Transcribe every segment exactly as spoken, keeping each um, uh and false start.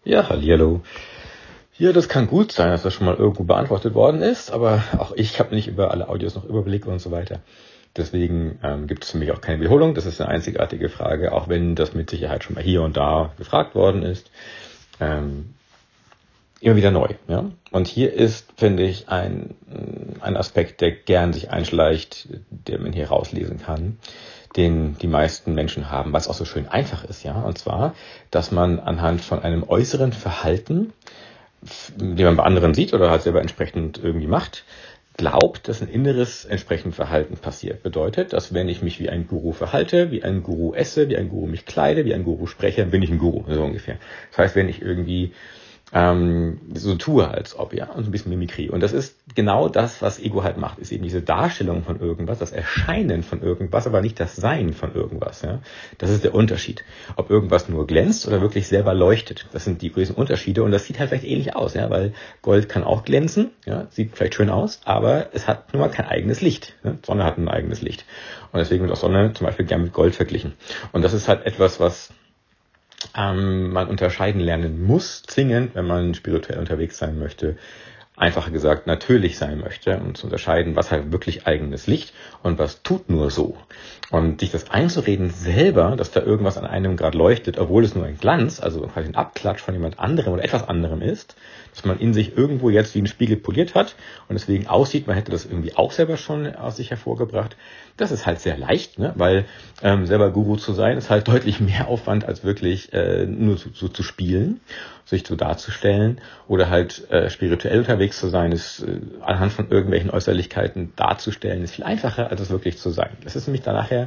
Ja, hallihallo. Ja, das kann gut sein, dass das schon mal irgendwo beantwortet worden ist, aber auch ich habe nicht über alle Audios noch Überblick und so weiter. Deswegen ähm, gibt es für mich auch keine Wiederholung. Das ist eine einzigartige Frage, auch wenn das mit Sicherheit schon mal hier und da gefragt worden ist. Ähm, immer wieder neu. Ja? Und hier ist, finde ich, ein, ein Aspekt, der gern sich einschleicht, der man hier rauslesen kann, den die meisten Menschen haben, was auch so schön einfach ist. Ja, und zwar, dass man anhand von einem äußeren Verhalten, den man bei anderen sieht oder halt selber entsprechend irgendwie macht, glaubt, dass ein inneres entsprechend Verhalten passiert. Bedeutet, dass wenn ich mich wie ein Guru verhalte, wie ein Guru esse, wie ein Guru mich kleide, wie ein Guru spreche, dann bin ich ein Guru, so ungefähr. Das heißt, wenn ich irgendwie ähm, so tue, als ob, ja, und so ein bisschen Mimikrie. Und das ist genau das, was Ego halt macht, ist eben diese Darstellung von irgendwas, das Erscheinen von irgendwas, aber nicht das Sein von irgendwas, ja. Das ist der Unterschied. Ob irgendwas nur glänzt oder wirklich selber leuchtet. Das sind die größten Unterschiede und das sieht halt vielleicht ähnlich aus, ja, weil Gold kann auch glänzen, ja, sieht vielleicht schön aus, aber es hat nun mal kein eigenes Licht. Ne? Sonne hat ein eigenes Licht. Und deswegen wird auch Sonne zum Beispiel gern mit Gold verglichen. Und das ist halt etwas, was Ähm, man unterscheiden lernen muss, zwingend, wenn man spirituell unterwegs sein möchte, einfacher gesagt natürlich sein möchte, um zu unterscheiden, was halt wirklich eigenes Licht und was tut nur so. Und sich das einzureden selber, dass da irgendwas an einem gerade leuchtet, obwohl es nur ein Glanz, also quasi ein Abklatsch von jemand anderem oder etwas anderem ist, dass man in sich irgendwo jetzt wie ein Spiegel poliert hat und deswegen aussieht, man hätte das irgendwie auch selber schon aus sich hervorgebracht. Das ist halt sehr leicht, ne? Weil ähm, selber Guru zu sein, ist halt deutlich mehr Aufwand, als wirklich äh, nur so, so zu spielen, sich so darzustellen oder halt äh, spirituell unterwegs zu sein, ist äh, anhand von irgendwelchen Äußerlichkeiten darzustellen, ist viel einfacher, als es wirklich zu sein. Das ist nämlich dann nachher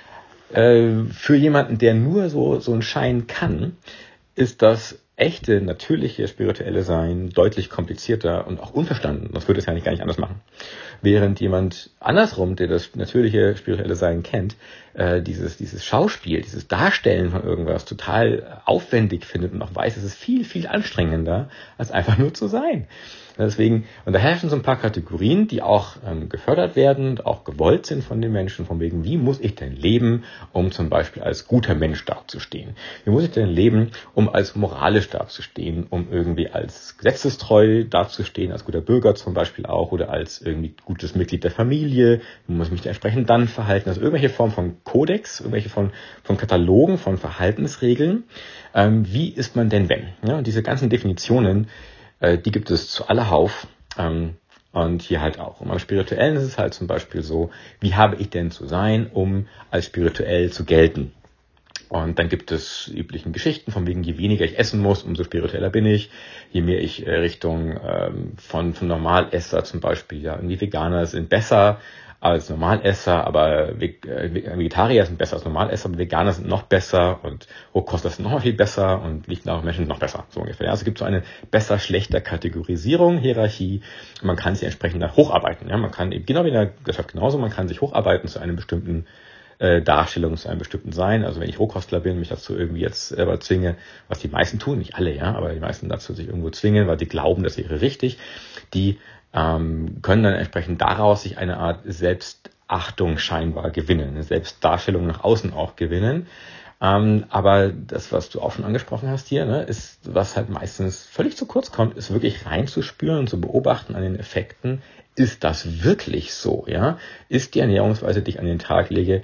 äh, für jemanden, der nur so, so einen Schein kann, ist das echte, natürliche, spirituelle Sein deutlich komplizierter und auch unverstanden. Das würde es ja nicht gar nicht anders machen. Während jemand andersrum, der das natürliche, spirituelle Sein kennt, äh, dieses, dieses Schauspiel, dieses Darstellen von irgendwas total aufwendig findet und auch weiß, es ist viel, viel anstrengender, als einfach nur zu sein. Deswegen, und da herrschen so ein paar Kategorien, die auch ähm, gefördert werden, auch gewollt sind von den Menschen, von wegen, wie muss ich denn leben, um zum Beispiel als guter Mensch dazustehen? Wie muss ich denn leben, um als moralisch dazustehen, um irgendwie als gesetzestreu dazustehen, als guter Bürger zum Beispiel auch oder als irgendwie gutes Mitglied der Familie? Wie muss ich mich entsprechend dann verhalten? Also irgendwelche Form von Kodex, irgendwelche von, von Katalogen, von Verhaltensregeln. Ähm, wie ist man denn wenn? Ja, und diese ganzen Definitionen, die gibt es zu allerhauf ähm, und hier halt auch. Und beim Spirituellen ist es halt zum Beispiel so, wie habe ich denn zu sein, um als spirituell zu gelten? Und dann gibt es üblichen Geschichten, von wegen, je weniger ich essen muss, umso spiritueller bin ich. Je mehr ich äh, Richtung ähm, von, von Normalesser zum Beispiel, ja, irgendwie Veganer sind besser als Normalesser, aber Vegetarier sind besser als Normalesser, aber Veganer sind noch besser und Rohkostler sind noch mal viel besser und Lichtnahrungsmenschen sind noch besser, so ungefähr. Also es gibt so eine besser-schlechter Kategorisierung, Hierarchie. Man kann sich entsprechend nach hocharbeiten. Ja? Man kann eben, genau wie in der Gesellschaft genauso, man kann sich hocharbeiten zu einem bestimmten äh, Darstellung, zu einem bestimmten Sein. Also wenn ich Rohkostler bin, mich dazu irgendwie jetzt selber zwinge, was die meisten tun, nicht alle, ja, aber die meisten dazu sich irgendwo zwingen, weil die glauben, das wäre richtig, die ähm, können dann entsprechend daraus sich eine Art Selbstachtung scheinbar gewinnen, eine Selbstdarstellung nach außen auch gewinnen. Ähm, aber das, was du auch schon angesprochen hast hier, ne, ist, was halt meistens völlig zu kurz kommt, ist wirklich reinzuspüren und zu beobachten an den Effekten. Ist das wirklich so? Ja, ist die Ernährungsweise, die ich an den Tag lege,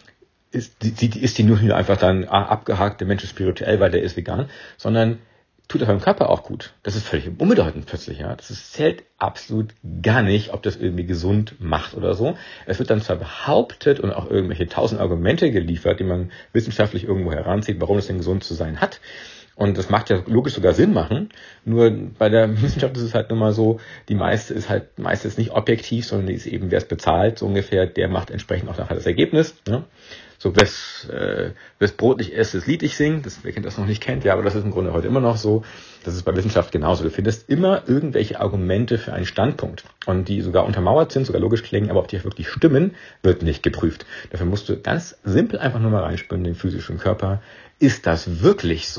ist die, die, ist die nur einfach dann ah, abgehakt, der Mensch ist spirituell, weil der ist vegan, sondern tut das beim Körper auch gut. Das ist völlig unbedeutend plötzlich, ja. Das ist, zählt absolut gar nicht, ob das irgendwie gesund macht oder so. Es wird dann zwar behauptet und auch irgendwelche tausend Argumente geliefert, die man wissenschaftlich irgendwo heranzieht, warum es denn gesund zu sein hat. Und das macht ja logisch sogar Sinn machen. Nur bei der Wissenschaft ist es halt nun mal so, die meiste ist halt meistens nicht objektiv, sondern die ist eben, wer es bezahlt, so ungefähr, der macht entsprechend auch nachher das Ergebnis. Ne? So, wes, äh, wes Brot ich esse, das Lied ich sing. Das, wer kennt das noch nicht kennt, ja, aber das ist im Grunde heute immer noch so. Das ist bei Wissenschaft genauso. Du findest immer irgendwelche Argumente für einen Standpunkt. Und die sogar untermauert sind, sogar logisch klingen, aber ob die wirklich stimmen, wird nicht geprüft. Dafür musst du ganz simpel einfach nur mal reinspüren in den physischen Körper. Ist das wirklich so?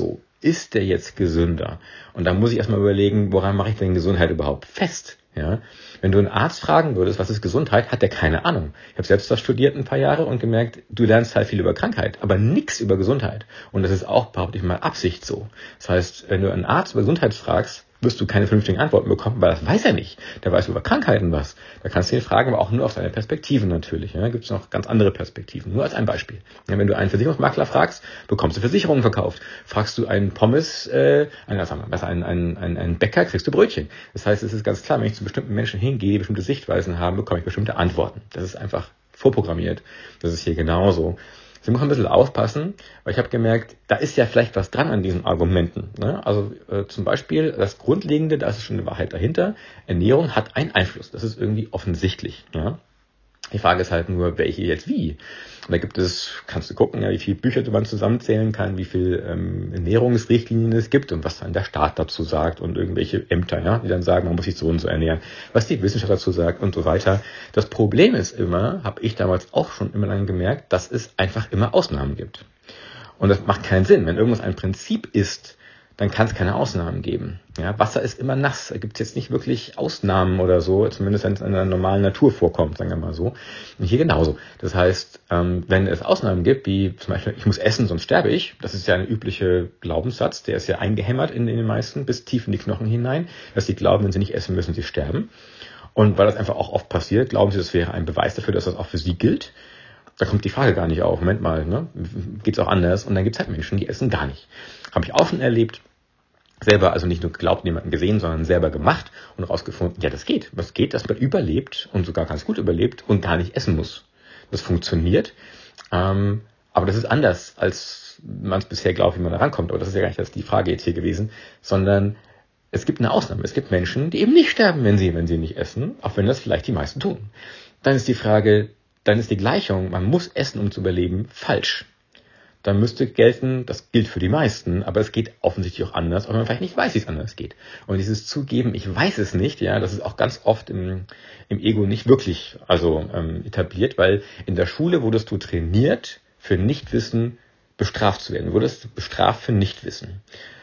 ist der jetzt gesünder? Und da muss ich erstmal überlegen, woran mache ich denn Gesundheit überhaupt fest? Ja, wenn du einen Arzt fragen würdest, was ist Gesundheit, hat der keine Ahnung. Ich habe selbst das studiert ein paar Jahre und gemerkt, du lernst halt viel über Krankheit, aber nichts über Gesundheit. Und das ist auch, behaupte ich mal, Absicht so. Das heißt, wenn du einen Arzt über Gesundheit fragst, wirst du keine vernünftigen Antworten bekommen, weil das weiß er nicht. Der weiß über Krankheiten was. Da kannst du ihn fragen, aber auch nur auf seine Perspektive natürlich. Ja, da gibt es noch ganz andere Perspektiven. Nur als ein Beispiel. Ja, wenn du einen Versicherungsmakler fragst, bekommst du Versicherungen verkauft. Fragst du einen Pommes, äh, einen, sagen wir, besser einen, einen, einen, einen Bäcker, kriegst du Brötchen. Das heißt, es ist ganz klar, wenn ich zu bestimmten Menschen hingehe, die bestimmte Sichtweisen haben, bekomme ich bestimmte Antworten. Das ist einfach vorprogrammiert. Das ist hier genauso. Sie muss ein bisschen aufpassen, weil ich habe gemerkt, da ist ja vielleicht was dran an diesen Argumenten. Ne? Also äh, zum Beispiel das Grundlegende, da ist schon eine Wahrheit dahinter, Ernährung hat einen Einfluss. Das ist irgendwie offensichtlich. Ja? Die Frage ist halt nur, welche jetzt wie. Und da gibt es, kannst du gucken, ja, wie viele Bücher man zusammenzählen kann, wie viele ähm, Ernährungsrichtlinien es gibt und was dann der Staat dazu sagt und irgendwelche Ämter, ja, die dann sagen, man muss sich so und so ernähren, was die Wissenschaft dazu sagt und so weiter. Das Problem ist immer, habe ich damals auch schon immer dann gemerkt, dass es einfach immer Ausnahmen gibt. Und das macht keinen Sinn. Wenn irgendwas ein Prinzip ist, dann kann es keine Ausnahmen geben. Ja, Wasser ist immer nass. Da gibt es jetzt nicht wirklich Ausnahmen oder so, zumindest wenn es in der normalen Natur vorkommt, sagen wir mal so. Und hier genauso. Das heißt, ähm, wenn es Ausnahmen gibt, wie zum Beispiel, ich muss essen, sonst sterbe ich, das ist ja ein üblicher Glaubenssatz, der ist ja eingehämmert in, in den meisten, bis tief in die Knochen hinein, dass sie glauben, wenn sie nicht essen, müssen sie sterben. Und weil das einfach auch oft passiert, glauben sie, das wäre ein Beweis dafür, dass das auch für sie gilt. Da kommt die Frage gar nicht auf. Moment mal, ne? Geht's auch anders? Und dann gibt's halt Menschen, die essen gar nicht. Habe ich auch schon erlebt. Selber, also nicht nur geglaubt, jemanden gesehen, sondern selber gemacht und rausgefunden, ja, das geht. Das geht, dass man überlebt und sogar ganz gut überlebt und gar nicht essen muss. Das funktioniert. Ähm, aber das ist anders, als man es bisher glaubt, wie man da rankommt. Aber das ist ja gar nicht das die Frage jetzt hier gewesen, sondern es gibt eine Ausnahme. Es gibt Menschen, die eben nicht sterben, wenn sie, wenn sie nicht essen, auch wenn das vielleicht die meisten tun. Dann ist die Frage, dann ist die Gleichung, man muss essen, um zu überleben, falsch. Dann müsste gelten, das gilt für die meisten, aber es geht offensichtlich auch anders, aber man vielleicht nicht weiß, wie es anders geht. Und dieses Zugeben, ich weiß es nicht, ja, das ist auch ganz oft im, im Ego nicht wirklich also ähm, etabliert, weil in der Schule wurdest du trainiert, für Nichtwissen bestraft zu werden. Du wurdest bestraft für Nichtwissen.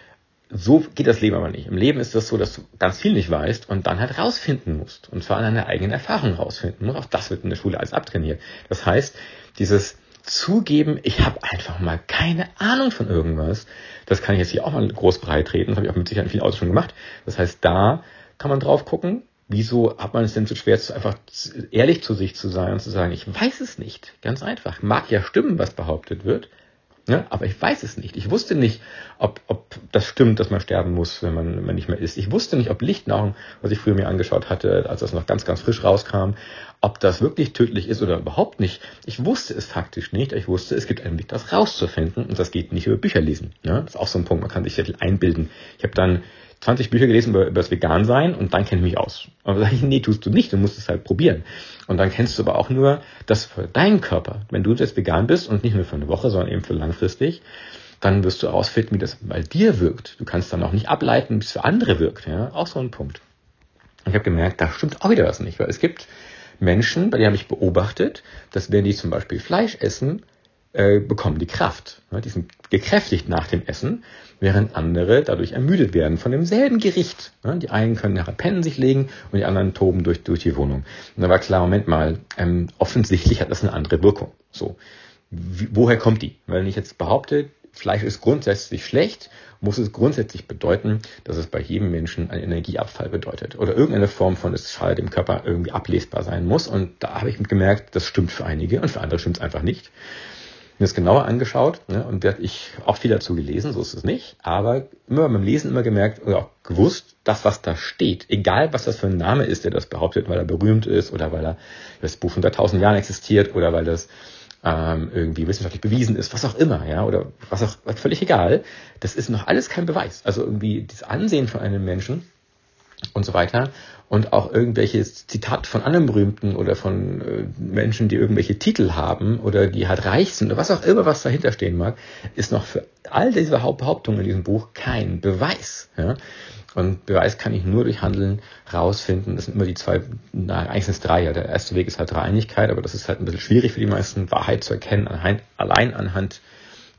So geht das Leben aber nicht. Im Leben ist das so, dass du ganz viel nicht weißt und dann halt rausfinden musst. Und zwar an deiner eigenen Erfahrung rausfinden musst. Auch das wird in der Schule alles abtrainiert. Das heißt, dieses Zugeben, ich habe einfach mal keine Ahnung von irgendwas, das kann ich jetzt hier auch mal groß breit treten. Das habe ich auch mit Sicherheit in vielen Autos schon gemacht. Das heißt, da kann man drauf gucken. Wieso hat man es denn so schwer, einfach ehrlich zu sich zu sein und zu sagen, ich weiß es nicht. Ganz einfach. Mag ja stimmen, was behauptet wird. Ja, aber ich weiß es nicht. Ich wusste nicht, ob, ob das stimmt, dass man sterben muss, wenn man, wenn man nicht mehr isst. Ich wusste nicht, ob Lichtnahrung, was ich früher mir angeschaut hatte, als das noch ganz, ganz frisch rauskam, ob das wirklich tödlich ist oder überhaupt nicht. Ich wusste es faktisch nicht. Ich wusste, es gibt einen Weg, das rauszufinden. Und das geht nicht über Bücher lesen. Ja, das ist auch so ein Punkt. Man kann sich sehr einbilden. Ich habe dann zwanzig Bücher gelesen über, über das Vegan-Sein und dann kenne ich mich aus. Und dann sage ich, nee, tust du nicht, du musst es halt probieren. Und dann kennst du aber auch nur das für deinen Körper. Wenn du jetzt vegan bist und nicht nur für eine Woche, sondern eben für langfristig, dann wirst du herausfinden, wie das bei dir wirkt. Du kannst dann auch nicht ableiten, wie es für andere wirkt. Ja, auch so ein Punkt. Und ich habe gemerkt, da stimmt auch wieder was nicht, weil es gibt Menschen, bei denen habe ich beobachtet, dass wenn die zum Beispiel Fleisch essen, äh, bekommen die Kraft. Ja, die sind gekräftigt nach dem Essen, während andere dadurch ermüdet werden von demselben Gericht. Ja, die einen können nachher pennen sich legen und die anderen toben durch, durch die Wohnung. Und da war klar, Moment mal, ähm, offensichtlich hat das eine andere Wirkung. So, Wie, woher kommt die? Weil wenn ich jetzt behaupte, Fleisch ist grundsätzlich schlecht, muss es grundsätzlich bedeuten, dass es bei jedem Menschen einen Energieabfall bedeutet. Oder irgendeine Form von, es schadet dem Körper irgendwie ablesbar sein muss. Und da habe ich gemerkt, das stimmt für einige und für andere stimmt es einfach nicht. Mir das genauer angeschaut, ne, und da habe ich auch viel dazu gelesen, so ist es nicht, aber immer beim Lesen immer gemerkt oder auch gewusst, das, was da steht, egal was das für ein Name ist, der das behauptet, weil er berühmt ist oder weil er das Buch unter tausend Jahren existiert oder weil das ähm, irgendwie wissenschaftlich bewiesen ist, was auch immer, ja, oder was auch, völlig egal, das ist noch alles kein Beweis. Also irgendwie das Ansehen von einem Menschen und so weiter und auch irgendwelche Zitate von anderen Berühmten oder von äh, Menschen, die irgendwelche Titel haben oder die halt reich sind oder was auch immer, was dahinter stehen mag, ist noch für all diese Behauptungen in diesem Buch kein Beweis. Ja? Und Beweis kann ich nur durch Handeln rausfinden. Das sind immer die zwei, na, eigentlich sind es drei. Ja. Der erste Weg ist halt Dreieinigkeit, aber das ist halt ein bisschen schwierig für die meisten, Wahrheit zu erkennen, allein anhand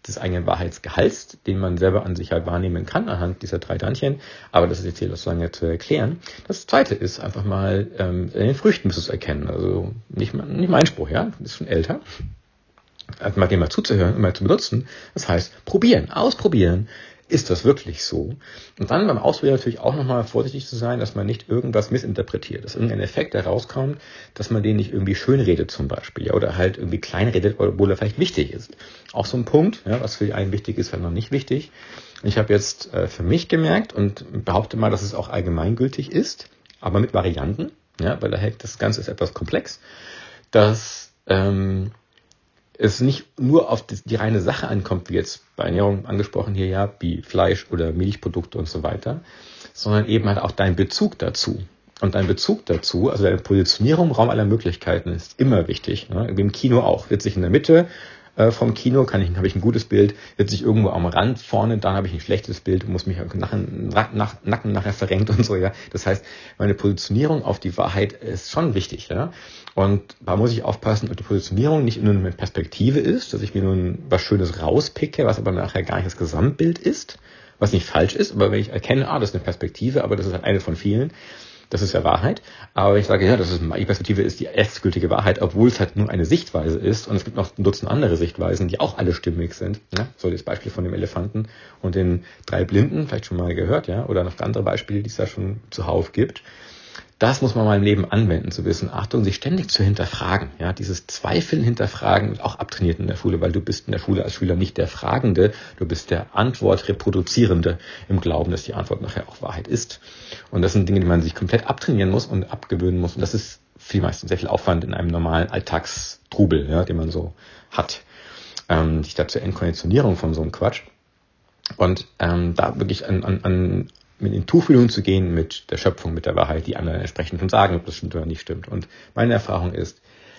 des eigenen Wahrheitsgehalts, den man selber an sich halt wahrnehmen kann, anhand dieser drei Dantchen. Aber das ist jetzt hier so lange zu erklären. Das zweite ist einfach mal, ähm, in den Früchten müsstest du es erkennen. Also nicht, nicht mein Spruch, ja, das ist schon älter. Also mal dem mal zuzuhören und mal zu benutzen. Das heißt, probieren, ausprobieren. Ist das wirklich so? Und dann beim Ausprobieren natürlich auch nochmal vorsichtig zu sein, dass man nicht irgendwas missinterpretiert, dass irgendein Effekt herauskommt, dass man den nicht irgendwie schönredet zum Beispiel, ja, oder halt irgendwie kleinredet, obwohl er vielleicht wichtig ist. Auch so ein Punkt, ja, was für die einen wichtig ist, vielleicht noch nicht wichtig. Ich habe jetzt äh, für mich gemerkt und behaupte mal, dass es auch allgemeingültig ist, aber mit Varianten, ja, weil das Ganze ist etwas komplex, dass ähm, es nicht nur auf die, die reine Sache ankommt, wie jetzt bei Ernährung angesprochen hier, ja, wie Fleisch oder Milchprodukte und so weiter, sondern eben halt auch dein Bezug dazu. Und dein Bezug dazu, also deine Positionierung im Raum aller Möglichkeiten ist immer wichtig. Ne? Im Kino auch. Sitze ich in der Mitte äh, vom Kino, kann ich, habe ich ein gutes Bild. Sitze ich irgendwo am Rand vorne, dann habe ich ein schlechtes Bild, muss mich Nacken, nach, Nacken nachher verrenkt und so. Ja, das heißt, meine Positionierung auf die Wahrheit ist schon wichtig. Ja, und da muss ich aufpassen, ob die Positionierung nicht nur eine Perspektive ist, dass ich mir nun was Schönes rauspicke, was aber nachher gar nicht das Gesamtbild ist, was nicht falsch ist, aber wenn ich erkenne, ah, das ist eine Perspektive, aber das ist halt eine von vielen. Das ist ja Wahrheit. Aber ich sage, ja, das ist, die Perspektive ist die erstgültige Wahrheit, obwohl es halt nur eine Sichtweise ist. Und es gibt noch ein Dutzend andere Sichtweisen, die auch alle stimmig sind. Ne? So das Beispiel von dem Elefanten und den drei Blinden, vielleicht schon mal gehört, ja, oder noch andere Beispiele, die es da schon zuhauf gibt. Das muss man mal im Leben anwenden, zu wissen, Achtung, sich ständig zu hinterfragen. Ja, dieses Zweifeln hinterfragen wird auch abtrainiert in der Schule, weil du bist in der Schule als Schüler nicht der Fragende, du bist der Antwort-Reproduzierende im Glauben, dass die Antwort nachher auch Wahrheit ist. Und das sind Dinge, die man sich komplett abtrainieren muss und abgewöhnen muss. Und das ist für die meisten sehr viel Aufwand in einem normalen Alltagstrubel, ja, den man so hat. Ähm, sich da zur Entkonditionierung von so einem Quatsch. Und ähm, da wirklich an, an, an mit in Tuchfühlung zu gehen mit der Schöpfung, mit der Wahrheit, die anderen entsprechend schon sagen, ob das stimmt oder nicht stimmt. Und meine Erfahrung ist,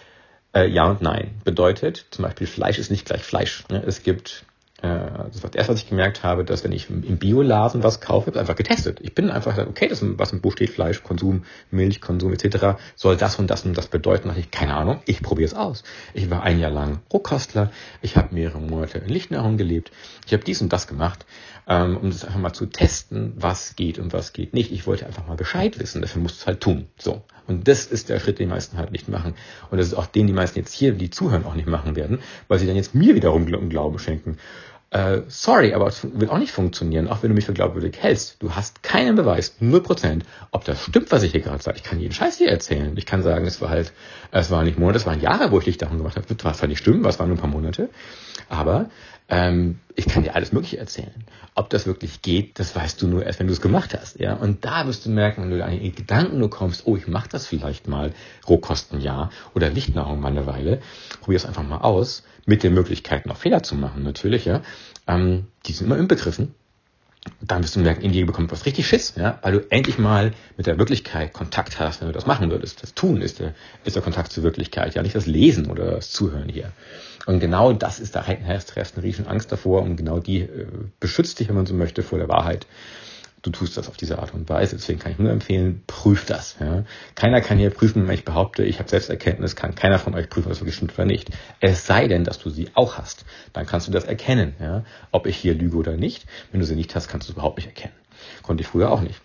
äh, ja und nein. Bedeutet, zum Beispiel Fleisch ist nicht gleich Fleisch. Ne? Es gibt, äh, das war das erste, was ich gemerkt habe, dass wenn ich im Bioladen was kaufe, habe ich einfach getestet. Ich bin einfach gesagt, okay, das, was im Buch steht, Fleisch, Konsum, Milch, Konsum et cetera, soll das und das und das bedeuten. Da hatte ich keine Ahnung, ich probiere es aus. Ich war ein Jahr lang Rohkostler, ich habe mehrere Monate in Lichtnahrung gelebt, ich habe dies und das gemacht, ähm, um das einfach mal zu testen, was geht und was geht nicht. Ich wollte einfach mal Bescheid wissen, dafür musst du es halt tun. So. Und das ist der Schritt, den die meisten halt nicht machen. Und das ist auch den, die meisten jetzt hier, die zuhören, auch nicht machen werden, weil sie dann jetzt mir wiederum Glauben schenken. Äh, sorry, aber es wird auch nicht funktionieren, auch wenn du mich für glaubwürdig hältst. Du hast keinen Beweis, null Prozent, ob das stimmt, was ich hier gerade sage. Ich kann jeden Scheiß hier erzählen. Ich kann sagen, es war halt, es waren nicht Monate, es waren Jahre, wo ich Lichtnahrung gemacht habe. Das war zwar nicht stimmen, was waren nur ein paar Monate. Aber ähm, ich kann dir alles Mögliche erzählen. Ob das wirklich geht, das weißt du nur erst, wenn du es gemacht hast. Ja? Und da wirst du merken, wenn du an die Gedanken nur kommst, oh, ich mache das vielleicht mal, Rohkosten ja, oder Lichtnahrung mal eine Weile, probier es einfach mal aus, mit den Möglichkeiten auch Fehler zu machen, natürlich, ja. Ähm, die sind immer inbegriffen. Dann wirst du merken, in dir bekommt was richtig Schiss, ja, weil du endlich mal mit der Wirklichkeit Kontakt hast, wenn du das machen würdest. Das Tun ist der, ist der Kontakt zur Wirklichkeit, ja, nicht das Lesen oder das Zuhören hier. Und genau das ist, da hast du eine riesen Angst davor und genau die äh, beschützt dich, wenn man so möchte, vor der Wahrheit. Du tust das auf diese Art und Weise, deswegen kann ich nur empfehlen, prüf das. Ja. Keiner kann hier prüfen, wenn ich behaupte, ich habe Selbsterkenntnis, kann keiner von euch prüfen, ob es wirklich stimmt oder nicht. Es sei denn, dass du sie auch hast. Dann kannst du das erkennen, ja, ob ich hier lüge oder nicht. Wenn du sie nicht hast, kannst du es überhaupt nicht erkennen. Konnte ich früher auch nicht.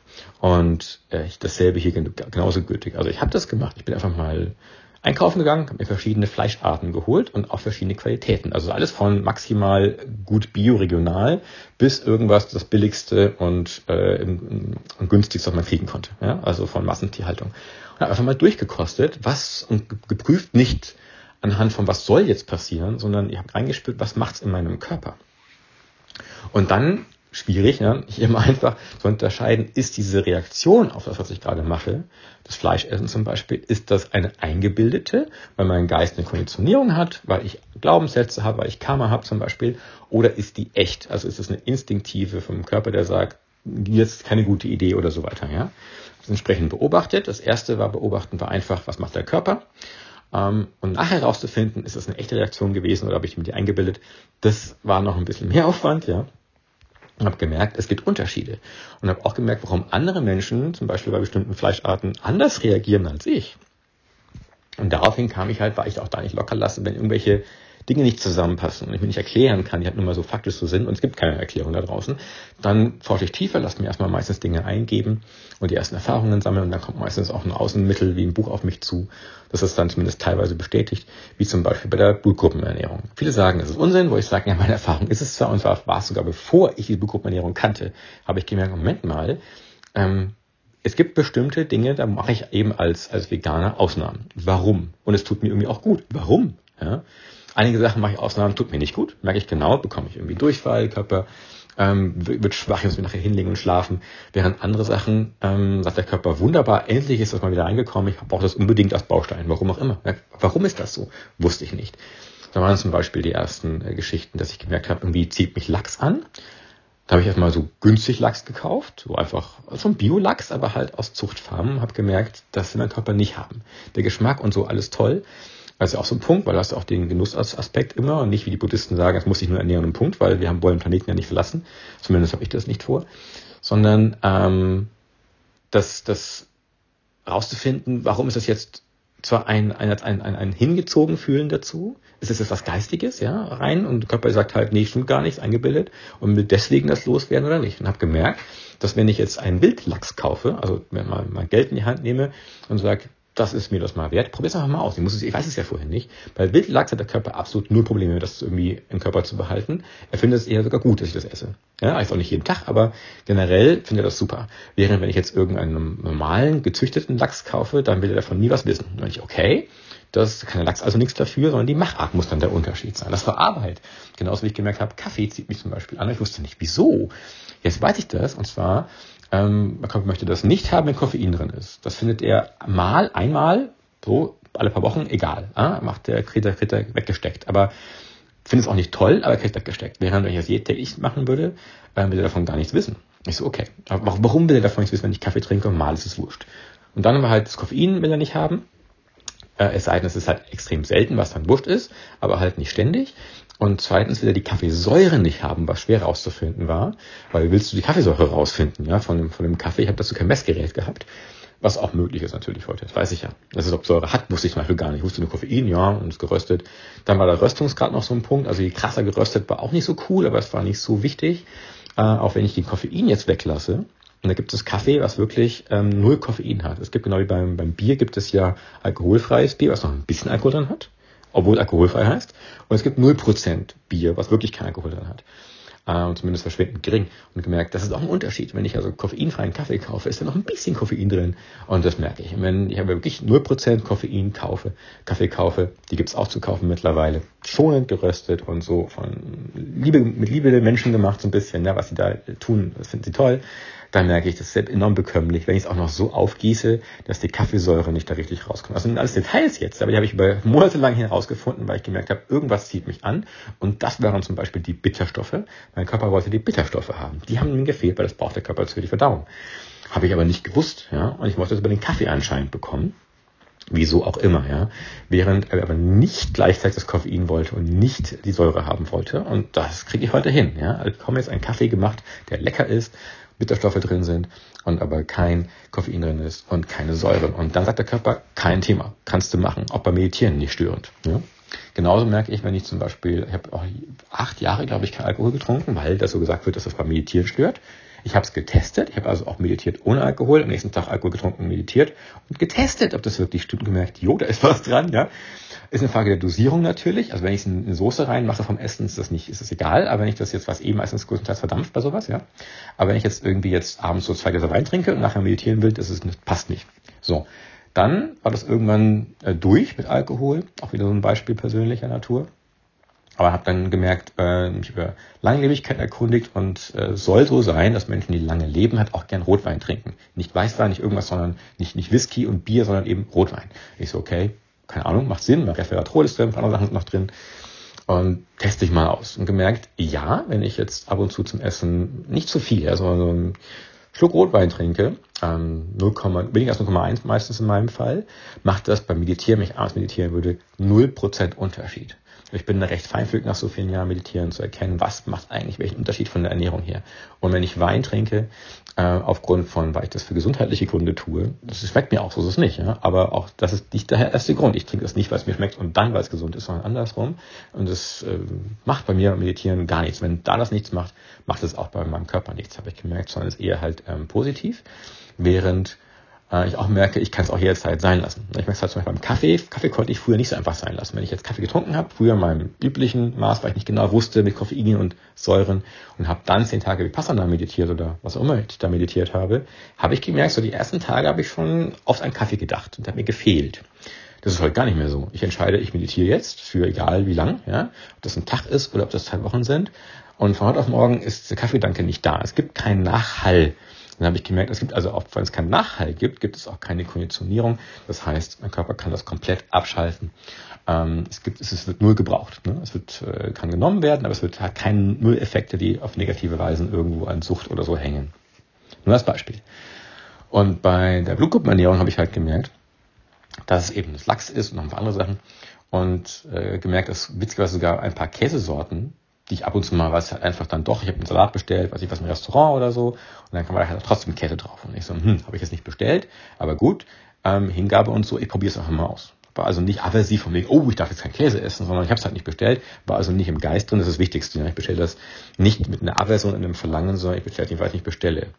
Und äh, dasselbe hier genauso gültig. Also ich habe das gemacht. Ich bin einfach mal einkaufen gegangen, habe mir verschiedene Fleischarten geholt und auch verschiedene Qualitäten. Also alles von maximal gut bio-regional bis irgendwas das billigste und, äh, und günstigste, was man kriegen konnte. Ja? Also von Massentierhaltung. Und habe einfach mal durchgekostet, was und geprüft, nicht anhand von was soll jetzt passieren, sondern ich habe reingespürt, was macht's in meinem Körper. Und dann schwierig, ne? Hier mal einfach zu unterscheiden, ist diese Reaktion auf das, was ich gerade mache, das Fleischessen zum Beispiel, ist das eine eingebildete, weil mein Geist eine Konditionierung hat, weil ich Glaubenssätze habe, weil ich Karma habe zum Beispiel, oder ist die echt? Also ist es eine instinktive vom Körper, der sagt, jetzt keine gute Idee oder so weiter, ja? Das entsprechend beobachtet. Das erste war beobachten, war einfach, was macht der Körper? Um, und nachher herauszufinden, ist das eine echte Reaktion gewesen oder habe ich mir die eingebildet? Das war noch ein bisschen mehr Aufwand, ja. Und habe gemerkt, es gibt Unterschiede. Und habe auch gemerkt, warum andere Menschen, zum Beispiel bei bestimmten Fleischarten, anders reagieren als ich. Und daraufhin kam ich halt, weil ich auch da nicht locker lasse, wenn irgendwelche Dinge nicht zusammenpassen und ich mir nicht erklären kann, die halt nur mal so faktisch so sind und es gibt keine Erklärung da draußen, dann forsche ich tiefer, lasse mir erstmal meistens Dinge eingeben und die ersten Erfahrungen sammeln und dann kommt meistens auch ein Außenmittel wie ein Buch auf mich zu, das ist dann zumindest teilweise bestätigt, wie zum Beispiel bei der Blutgruppenernährung. Viele sagen, das ist Unsinn, wo ich sage, ja, meine Erfahrung ist es zwar, und zwar war es sogar bevor ich die Blutgruppenernährung kannte, habe ich gemerkt, Moment mal, ähm, es gibt bestimmte Dinge, da mache ich eben als, als Veganer Ausnahmen. Warum? Und es tut mir irgendwie auch gut. Warum? Ja? Einige Sachen mache ich Ausnahmen, tut mir nicht gut, merke ich genau, bekomme ich irgendwie Durchfall, Körper ähm, wird schwach, ich muss mich nachher hinlegen und schlafen. Während andere Sachen ähm, sagt der Körper, wunderbar, endlich ist das mal wieder reingekommen, ich brauche das unbedingt als Baustein, warum auch immer. Ja, warum ist das so? Wusste ich nicht. Da waren zum Beispiel die ersten äh, Geschichten, dass ich gemerkt habe, irgendwie zieht mich Lachs an. Da habe ich erstmal so günstig Lachs gekauft, so einfach so ein Bio-Lachs, aber halt aus Zuchtfarmen. Habe gemerkt, das will mein Körper nicht haben. Der Geschmack und so, alles toll. Das ist ja auch so ein Punkt, weil du hast ja auch den Genussaspekt immer und nicht, wie die Buddhisten sagen, es muss sich nur ernähren, ein Punkt, weil wir haben, wollen den Planeten ja nicht verlassen. Zumindest habe ich das nicht vor. Sondern ähm, das, das rauszufinden, warum ist das jetzt zwar ein, ein, ein, ein, ein hingezogen fühlen dazu, ist es jetzt was Geistiges, ja, rein, und der Körper sagt halt, nee, stimmt gar nichts, eingebildet, und will deswegen das loswerden oder nicht. Und habe gemerkt, dass wenn ich jetzt einen Wildlachs kaufe, also wenn ich mal, mal Geld in die Hand nehme und sage, das ist mir das mal wert, probier es einfach mal aus. Ich, muss es, ich weiß es ja vorher nicht. Bei Wildlachs hat der Körper absolut null Probleme, das irgendwie im Körper zu behalten. Er findet es eher sogar gut, dass ich das esse. Ja, ich auch nicht jeden Tag, aber generell findet er das super. Während wenn ich jetzt irgendeinen normalen, gezüchteten Lachs kaufe, dann will er davon nie was wissen. Dann bin ich, okay, das kann der Lachs also nichts dafür, sondern die Machart muss dann der Unterschied sein. Das war Arbeit. Genauso wie ich gemerkt habe, Kaffee zieht mich zum Beispiel an. Ich wusste nicht, wieso. Jetzt weiß ich das, und zwar, ähm, man möchte das nicht haben, wenn Koffein drin ist. Das findet er mal, einmal, so alle paar Wochen, egal. Ah, macht der Kriter, Kriter weggesteckt. Aber finde es auch nicht toll, aber kriegt weggesteckt. Während wenn ich das täglich machen würde, äh, will er davon gar nichts wissen. Ich so, okay. Aber warum will er davon nichts wissen, wenn ich Kaffee trinke? Und mal ist es wurscht. Und dann war halt das Koffein will er nicht haben. Äh, es sei denn, es ist halt extrem selten, was dann wurscht ist, aber halt nicht ständig. Und zweitens will er die Kaffeesäure nicht haben, was schwer rauszufinden war. Weil willst du die Kaffeesäure rausfinden, ja, von dem, von dem Kaffee? Ich habe dazu kein Messgerät gehabt. Was auch möglich ist natürlich heute, das weiß ich ja. Dass es ob Säure hat, wusste ich zum Beispiel gar nicht. Ich wusste nur Koffein, ja, und es geröstet. Dann war der Röstungsgrad noch so ein Punkt. Also je krasser geröstet war auch nicht so cool, aber es war nicht so wichtig. Äh, auch wenn ich den Koffein jetzt weglasse. Und da gibt es Kaffee, was wirklich ähm, null Koffein hat. Es gibt genau wie beim, beim Bier gibt es ja alkoholfreies Bier, was noch ein bisschen Alkohol drin hat, obwohl alkoholfrei heißt. Und es gibt null Prozent Bier, was wirklich kein Alkohol drin hat. Äh, zumindest verschwindend gering. Und gemerkt, das ist auch ein Unterschied. Wenn ich also koffeinfreien Kaffee kaufe, ist da noch ein bisschen Koffein drin. Und das merke ich. Und wenn ich aber wirklich null Prozent Koffein kaufe, Kaffee kaufe, die gibt's auch zu kaufen mittlerweile, schonend geröstet und so von Liebe, mit Liebe den Menschen gemacht, so ein bisschen, ja, was sie da tun, das finden sie toll. Dann merke ich, das ist enorm bekömmlich, wenn ich es auch noch so aufgieße, dass die Kaffeesäure nicht da richtig rauskommt. Das sind alles Details jetzt, aber die habe ich über Monate lang herausgefunden, weil ich gemerkt habe, irgendwas zieht mich an. Und das waren zum Beispiel die Bitterstoffe. Mein Körper wollte die Bitterstoffe haben. Die haben mir gefehlt, weil das braucht der Körper für die Verdauung. Habe ich aber nicht gewusst, ja. Und ich wollte das über den Kaffee anscheinend bekommen. Wieso auch immer, ja. Während er aber nicht gleichzeitig das Koffein wollte und nicht die Säure haben wollte. Und das kriege ich heute hin, ja. Ich bekomme jetzt einen Kaffee gemacht, der lecker ist, Bitterstoffe drin sind und aber kein Koffein drin ist und keine Säure. Und dann sagt der Körper, kein Thema, kannst du machen, auch beim Meditieren nicht störend. Ja? Genauso merke ich, wenn ich zum Beispiel, ich habe auch acht Jahre, glaube ich, kein Alkohol getrunken, weil das so gesagt wird, dass das beim Meditieren stört. Ich habe es getestet, ich habe also auch meditiert ohne Alkohol, am nächsten Tag Alkohol getrunken und meditiert und getestet, ob das wirklich stimmt und gemerkt, jo, da ist was dran, ja. Ist eine Frage der Dosierung natürlich, also wenn ich es in eine Soße reinmache vom Essen, ist das nicht, ist das egal, aber wenn ich das jetzt, was eh meistens größtenteils verdampft bei sowas, ja. Aber wenn ich jetzt irgendwie jetzt abends so zwei Gläser Wein trinke und nachher meditieren will, das ist, das passt nicht. So. Dann war das irgendwann äh, durch mit Alkohol, auch wieder so ein Beispiel persönlicher Natur. Aber habe dann gemerkt, äh, mich über Langlebigkeit erkundigt und äh, soll so sein, dass Menschen, die lange leben, halt auch gern Rotwein trinken. Nicht Weißwein, nicht irgendwas, sondern nicht, nicht Whisky und Bier, sondern eben Rotwein. Ich so, okay, keine Ahnung, macht Sinn, Resveratrol ist drin, ein paar andere Sachen sind noch drin. Und teste ich mal aus. Und gemerkt, ja, wenn ich jetzt ab und zu zum Essen nicht zu viel, also so einen Schluck Rotwein trinke, ähm, null, weniger als null Komma eins meistens in meinem Fall, macht das beim Meditieren, wenn ich abends meditieren würde, null Prozent Unterschied. Ich bin da recht feinfühlig nach so vielen Jahren Meditieren zu erkennen, was macht eigentlich welchen Unterschied von der Ernährung her. Und wenn ich Wein trinke, äh, aufgrund von, weil ich das für gesundheitliche Gründe tue, das schmeckt mir auch, so ist es nicht. Ja? Aber auch das ist nicht der erste Grund. Ich trinke das nicht, weil es mir schmeckt und dann, weil es gesund ist, sondern andersrum. Und das äh, macht bei mir Meditieren gar nichts. Wenn da das nichts macht, macht es auch bei meinem Körper nichts, habe ich gemerkt, sondern ist eher halt ähm, positiv. Während ich auch merke, ich kann es auch jederzeit sein lassen. Ich merke es halt zum Beispiel beim Kaffee. Kaffee konnte ich früher nicht so einfach sein lassen. Wenn ich jetzt Kaffee getrunken habe, früher in meinem üblichen Maß, weil ich nicht genau wusste, mit Koffein und Säuren, und habe dann zehn Tage Vipassana meditiert oder was auch immer ich da meditiert habe, habe ich gemerkt, so die ersten Tage habe ich schon oft an Kaffee gedacht und hat mir gefehlt. Das ist heute gar nicht mehr so. Ich entscheide, ich meditiere jetzt für egal wie lang, ja, ob das ein Tag ist oder ob das zwei Wochen sind. Und von heute auf morgen ist der Kaffeedanke nicht da. Es gibt keinen Nachhall. Dann habe ich gemerkt, es gibt also auch, wenn es keinen Nachhall gibt, gibt es auch keine Konditionierung. Das heißt, mein Körper kann das komplett abschalten. Ähm, es gibt, es wird null gebraucht. Ne? Es wird, äh, kann genommen werden, aber es wird, hat keine Null-Effekte, die auf negative Weisen irgendwo an Sucht oder so hängen. Nur als Beispiel. Und bei der Blutgruppenernährung habe ich halt gemerkt, dass es eben das Lachs ist und noch ein paar andere Sachen. Und äh, gemerkt, dass witzigerweise sogar ein paar Käsesorten, die ich ab und zu mal, weiß halt einfach dann doch, ich habe einen Salat bestellt, weiß ich was, im Restaurant oder so, und dann kann man halt trotzdem Käse drauf. Und ich so, hm, habe ich jetzt nicht bestellt, aber gut, ähm, Hingabe und so, ich probiere es einfach mal aus. War also nicht aversiv von wegen, oh, ich darf jetzt kein Käse essen, sondern ich habe es halt nicht bestellt, war also nicht im Geist drin, das ist das Wichtigste. Ich bestelle das nicht mit einer Aversion und einem Verlangen, sondern ich bestelle es, weil ich nicht bestelle.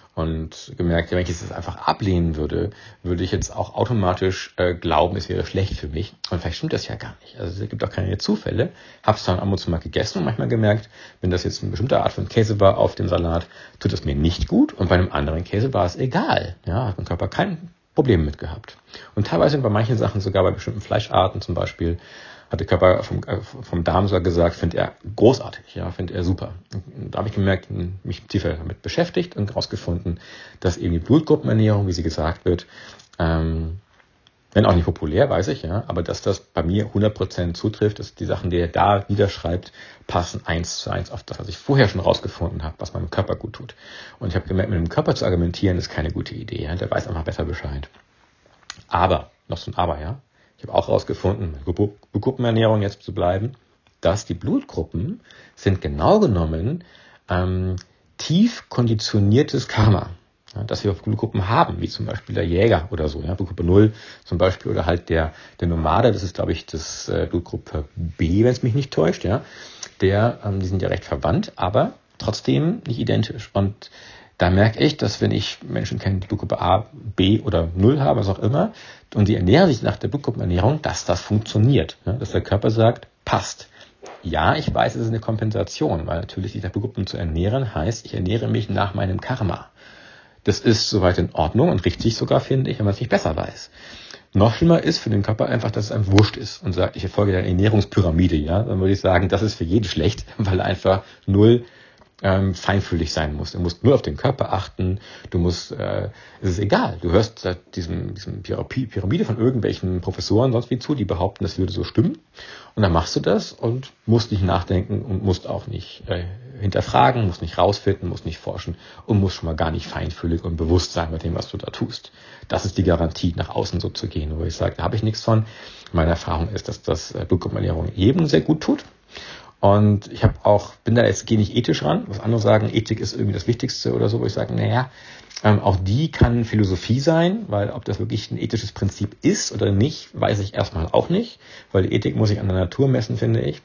Und gemerkt, wenn ich es einfach ablehnen würde, würde ich jetzt auch automatisch äh, glauben, es wäre schlecht für mich. Und vielleicht stimmt das ja gar nicht. Also es gibt auch keine Zufälle. Habe es dann ab und zu mal gegessen und manchmal gemerkt, wenn das jetzt eine bestimmte Art von Käse war auf dem Salat, tut das mir nicht gut. Und bei einem anderen Käse war es egal. Ja, hat mein Körper kein Problem mit gehabt. Und teilweise bei manchen Sachen, sogar bei bestimmten Fleischarten zum Beispiel, hat der Körper vom, äh, vom Darm sogar gesagt, findet er großartig, ja, findet er super. Und da habe ich gemerkt, mich tiefer damit beschäftigt und herausgefunden, dass eben die Blutgruppenernährung, wie sie gesagt wird, ähm, wenn auch nicht populär, weiß ich, ja, aber dass das bei mir hundert Prozent zutrifft, dass die Sachen, die er da niederschreibt, passen eins zu eins auf das, was ich vorher schon rausgefunden habe, was meinem Körper gut tut. Und ich habe gemerkt, mit dem Körper zu argumentieren, ist keine gute Idee. Ja? Der weiß einfach besser Bescheid. Aber, noch so ein Aber, ja. Ich habe auch herausgefunden, Blutgruppenernährung jetzt zu bleiben, dass die Blutgruppen sind genau genommen ähm, tief konditioniertes Karma. Ja, dass wir Blutgruppen haben, wie zum Beispiel der Jäger oder so, ja, Blutgruppe null zum Beispiel, oder halt der, der Nomade, das ist, glaube ich, das äh, Blutgruppe B, wenn es mich nicht täuscht, ja. Der, ähm, die sind ja recht verwandt, aber trotzdem nicht identisch. Und da merke ich, dass wenn ich Menschen kenne, die Blutgruppe A, B oder null haben, was auch immer, und die ernähren sich nach der Blutgruppenernährung, dass das funktioniert. Ja, dass der Körper sagt, passt. Ja, ich weiß, es ist eine Kompensation, weil natürlich sich nach Blutgruppen zu ernähren heißt, ich ernähre mich nach meinem Karma. Das ist soweit in Ordnung und richtig sogar, finde ich, wenn man es nicht besser weiß. Noch schlimmer ist für den Körper einfach, dass es einem wurscht ist und sagt, ich folge der Ernährungspyramide, ja, dann würde ich sagen, das ist für jeden schlecht, weil er einfach null ähm, feinfühlig sein muss. Du musst nur auf den Körper achten, du musst, äh, es ist egal, du hörst äh, diesem, diesem Pyramide von irgendwelchen Professoren sonst wie zu, die behaupten, das würde so stimmen, und dann machst du das und musst nicht nachdenken und musst auch nicht äh, hinterfragen, musst nicht rausfinden, musst nicht forschen und musst schon mal gar nicht feinfühlig und bewusst sein mit dem, was du da tust. Das ist die Garantie, nach außen so zu gehen, wo ich sage, da habe ich nichts von. Meine Erfahrung ist, dass das äh, Blutgruppenernährung jedem sehr gut tut. Und ich habe auch, bin da jetzt, gehe nicht ethisch ran, was andere sagen, Ethik ist irgendwie das Wichtigste oder so, wo ich sage, naja, ähm, auch die kann Philosophie sein, weil ob das wirklich ein ethisches Prinzip ist oder nicht, weiß ich erstmal auch nicht, weil die Ethik muss ich an der Natur messen, finde ich.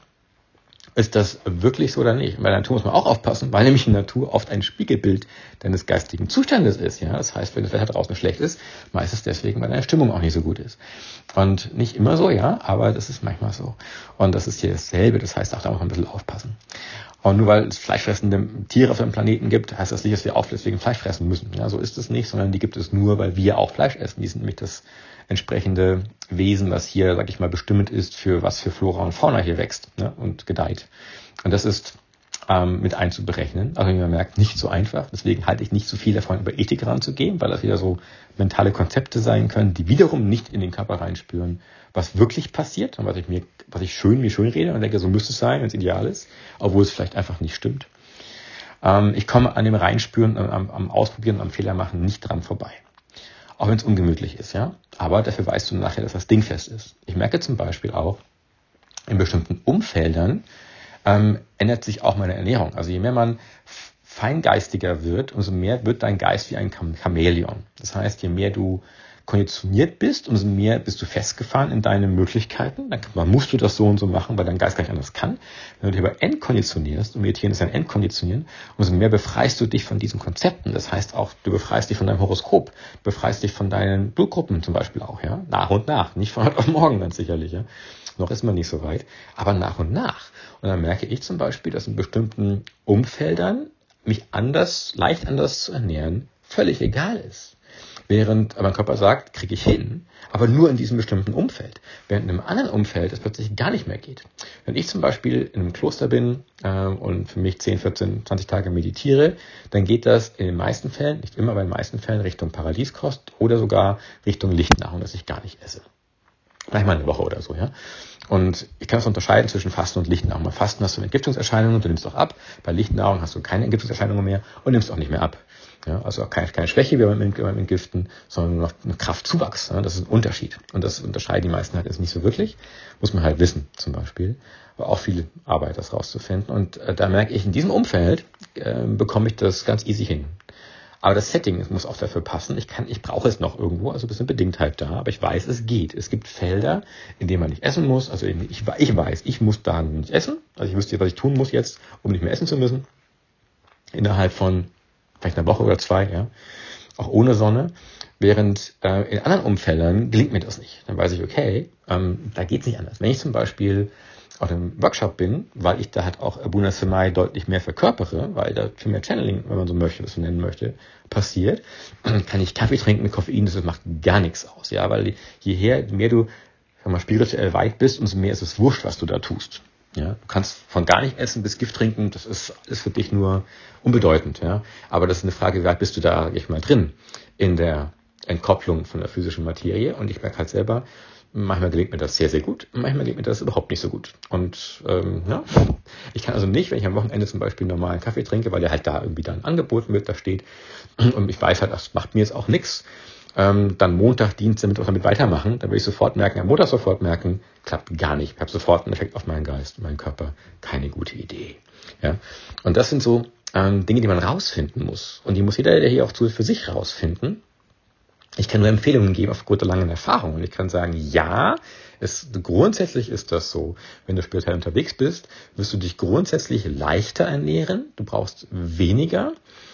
Ist das wirklich so oder nicht? Bei der Natur muss man auch aufpassen, weil nämlich die Natur oft ein Spiegelbild deines geistigen Zustandes ist. Ja, das heißt, wenn das Wetter draußen schlecht ist, meistens deswegen, weil deine Stimmung auch nicht so gut ist. Und nicht immer so, ja, aber das ist manchmal so. Und das ist hier dasselbe. Das heißt, auch da muss man ein bisschen aufpassen. Und nur weil es fleischfressende Tiere auf dem Planeten gibt, heißt das nicht, dass wir auch deswegen Fleisch fressen müssen. Ja, so ist es nicht, sondern die gibt es nur, weil wir auch Fleisch essen. Die sind nämlich das entsprechende Wesen, was hier, sag ich mal, bestimmend ist, für was für Flora und Fauna hier wächst, ne, und gedeiht. Und das ist ähm, mit einzuberechnen. Also wie man merkt, nicht so einfach. Deswegen halte ich nicht so viel davon, über Ethik ranzugehen, weil das wieder so mentale Konzepte sein können, die wiederum nicht in den Körper reinspüren, was wirklich passiert und was ich mir, was ich schön mir schön rede und denke, so müsste es sein, wenn es ideal ist, obwohl es vielleicht einfach nicht stimmt. Ähm, ich komme an dem Reinspüren, am, am Ausprobieren, am Fehler machen nicht dran vorbei. Auch wenn es ungemütlich ist, ja. Aber dafür weißt du nachher, dass das dingfest ist. Ich merke zum Beispiel auch, in bestimmten Umfeldern ähm, ändert sich auch meine Ernährung. Also je mehr man feingeistiger wird, umso mehr wird dein Geist wie ein Chamäleon. Das heißt, je mehr du konditioniert bist, umso mehr bist du festgefahren in deinen Möglichkeiten. Dann musst du das so und so machen, weil dein Geist gar nicht anders kann. Wenn du dich aber entkonditionierst, und meditieren ist ein Entkonditionieren, umso mehr befreist du dich von diesen Konzepten. Das heißt auch, du befreist dich von deinem Horoskop, du befreist dich von deinen Blutgruppen zum Beispiel auch, ja, nach und nach, nicht von heute auf morgen ganz sicherlich, ja. Noch ist man nicht so weit, aber nach und nach. Und dann merke ich zum Beispiel, dass in bestimmten Umfeldern mich anders, leicht anders zu ernähren, völlig egal ist. Während mein Körper sagt, kriege ich hin, aber nur in diesem bestimmten Umfeld. Während in einem anderen Umfeld es plötzlich gar nicht mehr geht. Wenn ich zum Beispiel in einem Kloster bin äh, und für mich zehn, vierzehn, zwanzig Tage meditiere, dann geht das in den meisten Fällen, nicht immer, aber in den meisten Fällen Richtung Paradieskost oder sogar Richtung Lichtnahrung, dass ich gar nicht esse. Manchmal eine Woche oder so, ja. Und ich kann das unterscheiden zwischen Fasten und Lichtnahrung. Bei Fasten hast du Entgiftungserscheinungen, du nimmst auch ab. Bei Lichtnahrung hast du keine Entgiftungserscheinungen mehr und nimmst auch nicht mehr ab. Ja, also auch keine, keine Schwäche wie beim Entgiften, sondern nur noch ein Kraftzuwachs. Ja, das ist ein Unterschied. Und das unterscheiden die meisten halt jetzt nicht so wirklich. Muss man halt wissen, zum Beispiel. Aber auch viel Arbeit, das rauszufinden. Und äh, da merke ich, in diesem Umfeld äh, bekomme ich das ganz easy hin. Aber das Setting muss auch dafür passen. Ich kann, ich brauche es noch irgendwo, also ein bisschen Bedingtheit da, aber ich weiß, es geht. Es gibt Felder, in denen man nicht essen muss. Also ich, ich weiß, ich muss da nicht essen. Also ich wüsste, was ich tun muss jetzt, um nicht mehr essen zu müssen. Innerhalb von vielleicht einer Woche oder zwei, ja, auch ohne Sonne. Während äh, in anderen Umfeldern gelingt mir das nicht. Dann weiß ich, okay, ähm, da geht's nicht anders. Wenn ich zum Beispiel auf einem Workshop bin, weil ich da halt auch Abuna Samai deutlich mehr verkörpere, weil da viel mehr Channeling, wenn man so möchte, das so nennen möchte, passiert, kann ich Kaffee trinken mit Koffein, das macht gar nichts aus, ja, weil je her, je mehr du, wenn man spirituell weit bist, umso mehr ist es wurscht, was du da tust. Ja, du kannst von gar nicht essen bis Gift trinken, das ist, ist für dich nur unbedeutend, ja. Aber das ist eine Frage, wie weit bist du da, sag ich mal, drin in der Entkopplung von der physischen Materie? Und ich merke halt selber, manchmal gelingt mir das sehr, sehr gut, manchmal gelingt mir das überhaupt nicht so gut. Und ähm, ja, ich kann also nicht, wenn ich am Wochenende zum Beispiel normalen Kaffee trinke, weil der halt da irgendwie dann angeboten wird, da steht, und ich weiß halt, das macht mir jetzt auch nichts, ähm, dann Montag, Dienstag, Mittwoch damit weitermachen, dann will ich sofort merken, am Montag sofort merken, klappt gar nicht. Ich habe sofort einen Effekt auf meinen Geist und meinen Körper. Keine gute Idee. Ja? Und das sind so ähm, Dinge, die man rausfinden muss. Und die muss jeder, der hier auch zuhört, für sich rausfinden. Ich kann nur Empfehlungen geben aufgrund der langen Erfahrung. Und ich kann sagen, ja, es, grundsätzlich ist das so. Wenn du spirituell unterwegs bist, wirst du dich grundsätzlich leichter ernähren. Du brauchst weniger.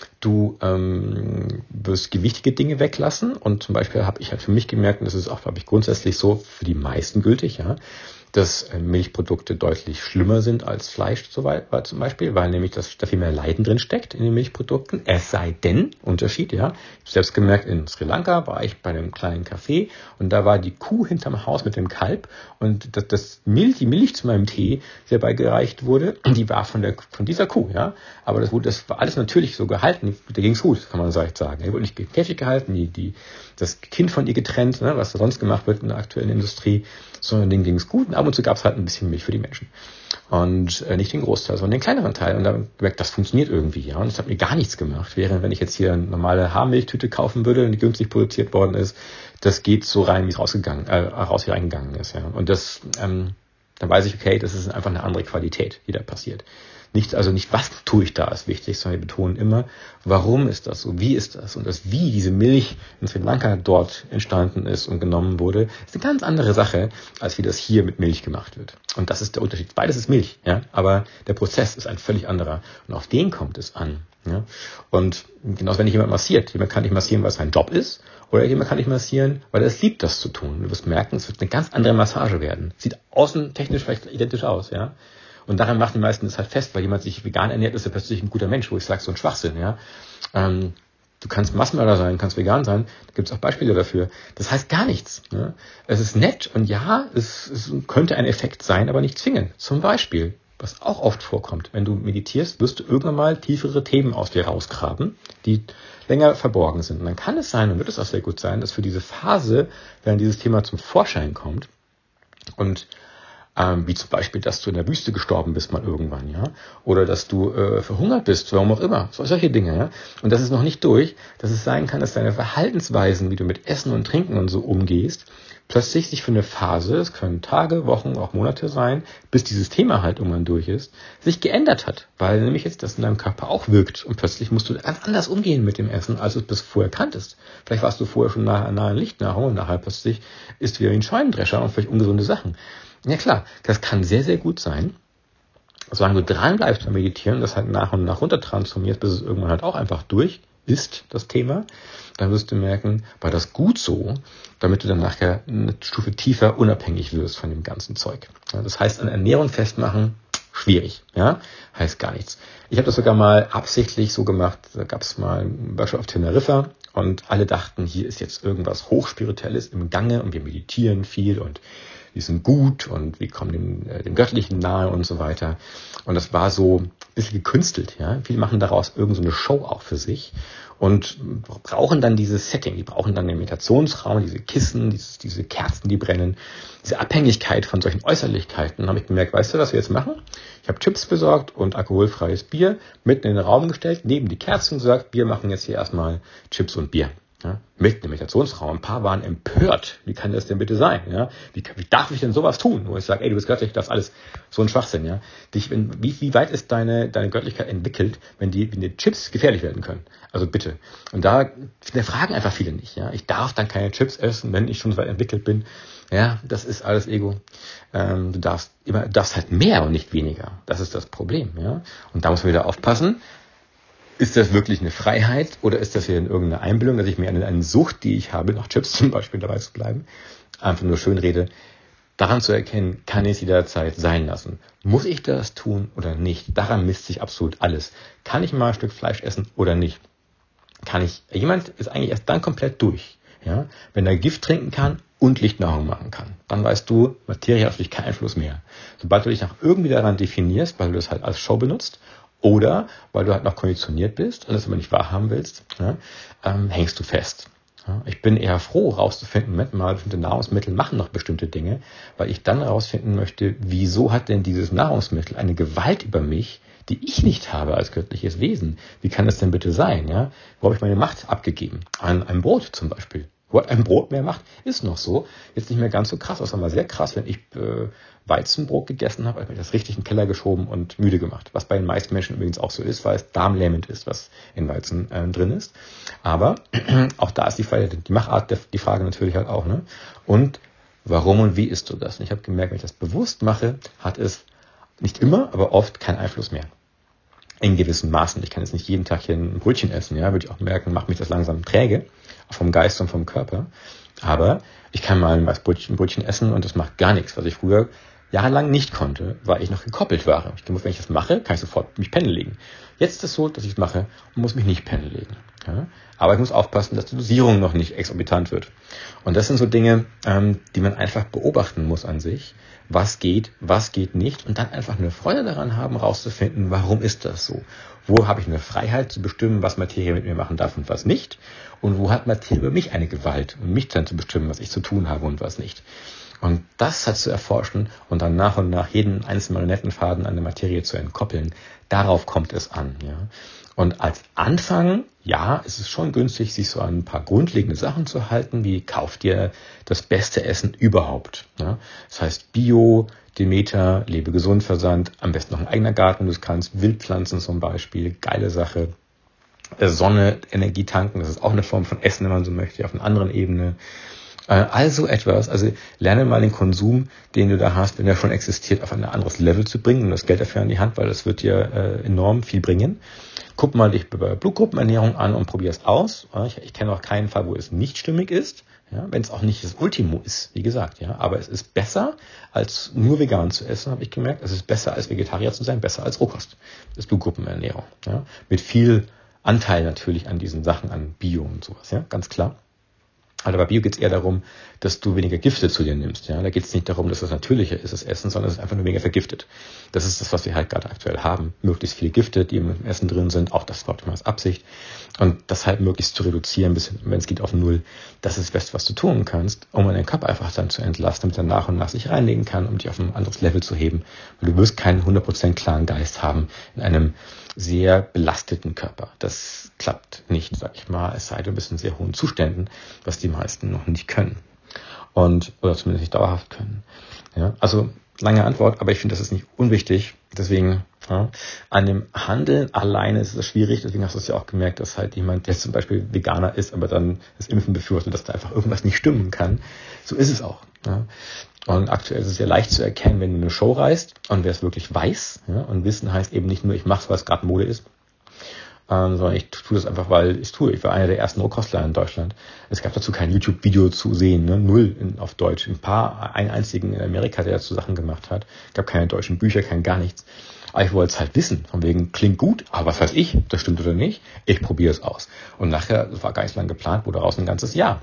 Du ähm, wirst gewichtige Dinge weglassen. Und zum Beispiel habe ich halt für mich gemerkt, und das ist auch, glaube ich, grundsätzlich so für die meisten gültig, ja, dass Milchprodukte deutlich schlimmer sind als Fleisch zum Beispiel, weil nämlich das, da viel mehr Leiden drin steckt in den Milchprodukten. Es sei denn, Unterschied, ja. Ich habe selbst gemerkt, in Sri Lanka war ich bei einem kleinen Café und da war die Kuh hinterm Haus mit dem Kalb und das, das Milch, die Milch zu meinem Tee, die dabei gereicht wurde, die war von der von dieser Kuh, ja. Aber das wurde, das war alles natürlich so gehalten. Da ging es gut, kann man so echt sagen. Er wurde nicht käfig gehalten, die, die, das Kind von ihr getrennt, ne, was da sonst gemacht wird in der aktuellen Industrie, sondern denen ging es gut. Und ab und zu gab es halt ein bisschen Milch für die Menschen. Und äh, nicht den Großteil, sondern den kleineren Teil. Und da habe ich gemerkt, das funktioniert irgendwie, ja. Und das hat mir gar nichts gemacht. Während, wenn ich jetzt hier eine normale Haarmilchtüte kaufen würde, die günstig produziert worden ist, das geht so rein, wie es rausgegangen, äh, raus hier reingegangen ist, ja. Und das, ähm, dann weiß ich, okay, das ist einfach eine andere Qualität, die da passiert. Nicht, also nicht, was tue ich da, ist wichtig, sondern wir betonen immer, warum ist das so, wie ist das? Und das, wie diese Milch in Sri Lanka dort entstanden ist und genommen wurde, ist eine ganz andere Sache, als wie das hier mit Milch gemacht wird. Und das ist der Unterschied. Beides ist Milch, ja, aber der Prozess ist ein völlig anderer. Und auf den kommt es an. Ja? Und genauso, wenn dich jemand massiert, jemand kann dich massieren, weil es sein Job ist, oder jemand kann dich massieren, weil er es liebt, das zu tun. Du wirst merken, es wird eine ganz andere Massage werden. Sieht außen technisch vielleicht identisch aus, ja. Und daran machen die meisten das halt fest, weil jemand sich vegan ernährt, ist er plötzlich ein guter Mensch, wo ich sage, so ein Schwachsinn, ja. Ähm, du kannst Massenmörder sein, kannst vegan sein, da gibt es auch Beispiele dafür. Das heißt gar nichts. Ne? Es ist nett und ja, es, es könnte ein Effekt sein, aber nicht zwingend. Zum Beispiel, was auch oft vorkommt, wenn du meditierst, wirst du irgendwann mal tiefere Themen aus dir rausgraben, die länger verborgen sind. Und dann kann es sein, und wird es auch sehr gut sein, dass für diese Phase, wenn dieses Thema zum Vorschein kommt und Ähm, wie zum Beispiel, dass du in der Wüste gestorben bist mal irgendwann, ja, oder dass du äh, verhungert bist, warum auch immer, so, solche Dinge, ja. Und das ist noch nicht durch, dass es sein kann, dass deine Verhaltensweisen, wie du mit Essen und Trinken und so umgehst, plötzlich sich für eine Phase, es können Tage, Wochen, auch Monate sein, bis dieses Thema halt irgendwann durch ist, sich geändert hat, weil nämlich jetzt das in deinem Körper auch wirkt und plötzlich musst du ganz anders umgehen mit dem Essen, als du es bis vorher kanntest. Vielleicht warst du vorher schon nahe, nahe Lichtnahrung und nachher plötzlich isst du wieder wie ein Scheunendrescher und vielleicht ungesunde Sachen. Ja klar, das kann sehr, sehr gut sein, solange du dran bleibst beim Meditieren, das halt nach und nach runter transformierst, bis es irgendwann halt auch einfach durch ist, das Thema, dann wirst du merken, war das gut so, damit du dann nachher eine Stufe tiefer unabhängig wirst von dem ganzen Zeug. Ja, das heißt, an Ernährung festmachen, schwierig, ja, heißt gar nichts. Ich habe das sogar mal absichtlich so gemacht, da gab es mal einen Workshop auf Teneriffa und alle dachten, hier ist jetzt irgendwas Hochspirituelles im Gange und wir meditieren viel und wir sind gut und wir kommen dem, äh, dem Göttlichen nahe und so weiter. Und das war so ein bisschen gekünstelt, ja. Viele machen daraus irgendeine so Show auch für sich und brauchen dann dieses Setting, die brauchen dann den Meditationsraum, diese Kissen, dieses, diese Kerzen, die brennen, diese Abhängigkeit von solchen Äußerlichkeiten. Dann habe ich gemerkt, weißt du, was wir jetzt machen? Ich habe Chips besorgt und alkoholfreies Bier mitten in den Raum gestellt, neben die Kerzen und gesagt, wir machen jetzt hier erstmal Chips und Bier. Ja, mit dem Meditationsraum. Ein paar waren empört. Wie kann das denn bitte sein? Ja, wie, wie darf ich denn sowas tun? Wo ich sage, ey, du bist göttlich, du darfst alles. So ein Schwachsinn, ja. Dich, wenn, wie, wie weit ist deine, deine Göttlichkeit entwickelt, wenn die, wenn die Chips gefährlich werden können? Also bitte. Und da, da fragen einfach viele nicht, ja. Ich darf dann keine Chips essen, wenn ich schon so weit entwickelt bin. Ja, das ist alles Ego. Ähm, du darfst immer, du darfst halt mehr und nicht weniger. Das ist das Problem, ja. Und da muss man wieder aufpassen. Ist das wirklich eine Freiheit oder ist das hier in irgendeiner Einbildung, dass ich mir eine, eine Sucht, die ich habe, nach Chips zum Beispiel dabei zu bleiben, einfach nur schön rede, daran zu erkennen, kann ich es jederzeit sein lassen. Muss ich das tun oder nicht? Daran misst sich absolut alles. Kann ich mal ein Stück Fleisch essen oder nicht? Kann ich, jemand ist eigentlich erst dann komplett durch, ja, wenn er Gift trinken kann und Lichtnahrung machen kann. Dann weißt du, Materie hat auf dich keinen Einfluss mehr. Sobald du dich nach irgendwie daran definierst, weil du das halt als Show benutzt, oder weil du halt noch konditioniert bist und das aber nicht wahrhaben willst, ja, ähm, hängst du fest. Ja, ich bin eher froh, rauszufinden, Moment mal, bestimmte Nahrungsmittel machen noch bestimmte Dinge, weil ich dann rausfinden möchte, wieso hat denn dieses Nahrungsmittel eine Gewalt über mich, die ich nicht habe als göttliches Wesen. Wie kann das denn bitte sein? Ja? Wo habe ich meine Macht abgegeben? An einem Brot zum Beispiel. Wo hat ein Brot mehr Macht? Ist noch so. Jetzt nicht mehr ganz so krass. Das war mal sehr krass, wenn ich äh, Weizenbrot gegessen habe, habe ich das richtig in den Keller geschoben und müde gemacht. Was bei den meisten Menschen übrigens auch so ist, weil es darmlähmend ist, was in Weizen äh, drin ist. Aber auch da ist die, die Machart, der, die Frage natürlich halt auch. Ne? Und warum und wie isst du das? Und ich habe gemerkt, wenn ich das bewusst mache, hat es nicht immer, aber oft keinen Einfluss mehr. In gewissen Maßen. Ich kann jetzt nicht jeden Tag hier ein Brötchen essen, ja, würde ich auch merken, macht mich das langsam träge, vom Geist und vom Körper. Aber ich kann mal ein Brötchen, ein Brötchen essen und das macht gar nichts, was ich früher jahrelang nicht konnte, weil ich noch gekoppelt war. Ich muss, wenn ich das mache, kann ich sofort mich pennen legen. Jetzt ist es so, dass ich es mache und muss mich nicht pennen legen. Ja? Aber ich muss aufpassen, dass die Dosierung noch nicht exorbitant wird. Und das sind so Dinge, ähm, die man einfach beobachten muss an sich. Was geht, was geht nicht und dann einfach eine Freude daran haben, rauszufinden, warum ist das so? Wo habe ich eine Freiheit zu bestimmen, was Materie mit mir machen darf und was nicht? Und wo hat Materie über mich eine Gewalt, um mich dann zu bestimmen, was ich zu tun habe und was nicht? Und das hat zu erforschen und dann nach und nach jeden einzelnen Marionettenfaden an der Materie zu entkoppeln, darauf kommt es an. Ja. Und als Anfang, ja, ist es schon günstig, sich so an ein paar grundlegende Sachen zu halten, wie kauft dir das beste Essen überhaupt. Ja. Das heißt Bio, Demeter, lebe gesund Versand, am besten noch ein eigener Garten, du kannst Wildpflanzen zum Beispiel, geile Sache. Sonne, Energie tanken, das ist auch eine Form von Essen, wenn man so möchte, auf einer anderen Ebene. Also etwas, also lerne mal den Konsum, den du da hast, wenn er schon existiert, auf ein anderes Level zu bringen und das Geld dafür in die Hand, weil das wird dir äh, enorm viel bringen. Guck mal dich bei Blutgruppenernährung an und probier es aus. Ich, ich kenne auch keinen Fall, wo es nicht stimmig ist, ja, wenn es auch nicht das Ultimo ist, wie gesagt. Ja, aber es ist besser, als nur vegan zu essen, habe ich gemerkt. Es ist besser, als Vegetarier zu sein, besser als Rohkost. Das ist Blutgruppenernährung. Ja, mit viel Anteil natürlich an diesen Sachen, an Bio und sowas, ja, ganz klar. Also bei Bio geht es eher darum, dass du weniger Gifte zu dir nimmst. Ja? Da geht es nicht darum, dass das natürlicher ist, das Essen, sondern es ist einfach nur weniger vergiftet. Das ist das, was wir halt gerade aktuell haben. Möglichst viele Gifte, die im Essen drin sind, auch das war als Absicht. Und das halt möglichst zu reduzieren, bis, wenn es geht, auf null. Das ist das Beste, was du tun kannst, um deinen Körper einfach dann zu entlasten, damit er nach und nach sich reinlegen kann, um dich auf ein anderes Level zu heben. Weil du wirst keinen hundert Prozent klaren Geist haben in einem sehr belasteten Körper. Das klappt nicht, sag ich mal, es sei denn, du bist in sehr hohen Zuständen, was die meisten noch nicht können. Und, oder zumindest nicht dauerhaft können. Ja, also, lange Antwort, aber ich finde, das ist nicht unwichtig. Deswegen, ja, an dem Handeln alleine ist es schwierig. Deswegen hast du es ja auch gemerkt, dass halt jemand, der zum Beispiel Veganer ist, aber dann das Impfen befürchtet, dass da einfach irgendwas nicht stimmen kann. So ist es auch. Ja. Und aktuell ist es ja leicht zu erkennen, wenn du eine Show reist und wer es wirklich weiß. Ja, und Wissen heißt eben nicht nur, ich mache es, weil es gerade Mode ist, ähm, sondern ich tue das einfach, weil ich es tue. Ich war einer der ersten Rohkostler in Deutschland. Es gab dazu kein YouTube-Video zu sehen, ne? Null in, auf Deutsch. Ein paar, einen einzigen in Amerika, der dazu Sachen gemacht hat. Es gab keine deutschen Bücher, kein gar nichts. Aber ich wollte es halt wissen, von wegen, klingt gut, aber was weiß ich, das stimmt oder nicht, ich probiere es aus. Und nachher, das war gar nicht so lange geplant, wurde daraus ein ganzes Jahr.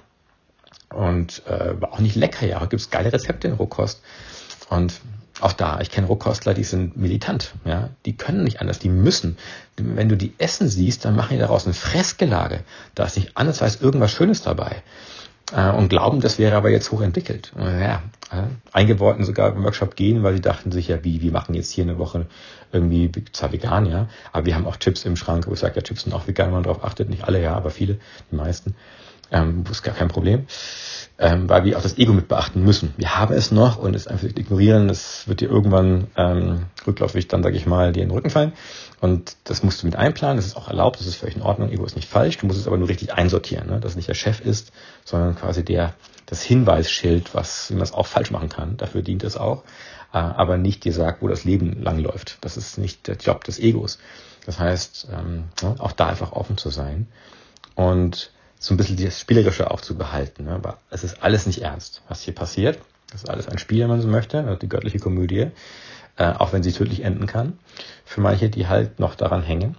Und äh, war auch nicht lecker, ja, gibt es geile Rezepte in Rohkost. Und auch da, ich kenne Rohkostler, die sind militant, ja, die können nicht anders, die müssen. Wenn du die essen siehst, dann machen die daraus ein Fressgelage. Da ist nicht anders als irgendwas Schönes dabei. Äh, und glauben, das wäre aber jetzt hochentwickelt. Ja, äh, einige wollten sogar im Workshop gehen, weil sie dachten sich, ja, wie, wir machen jetzt hier eine Woche irgendwie, zwar vegan, ja, aber wir haben auch Chips im Schrank, wo ich sage, ja, Chips sind auch vegan, wenn man darauf achtet, nicht alle, ja, aber viele, die meisten. Ähm, ist gar kein Problem, ähm, weil wir auch das Ego mit beachten müssen. Wir haben es noch und es einfach ignorieren, das wird dir irgendwann ähm, rückläufig dann, sage ich mal, dir in den Rücken fallen. Und das musst du mit einplanen, das ist auch erlaubt, das ist völlig in Ordnung, Ego ist nicht falsch, du musst es aber nur richtig einsortieren, ne? Dass es nicht der Chef ist, sondern quasi der das Hinweisschild, was wie man es auch falsch machen kann, dafür dient es auch, äh, aber nicht dir sagt, wo das Leben langläuft. Das ist nicht der Job des Egos. Das heißt, ähm, ja, auch da einfach offen zu sein und so ein bisschen das Spielerische auch zu behalten. Ne? Aber es ist alles nicht ernst, was hier passiert. Das ist alles ein Spiel, wenn man so möchte, die göttliche Komödie, äh, auch wenn sie tödlich enden kann. Für manche, die halt noch daran hängen.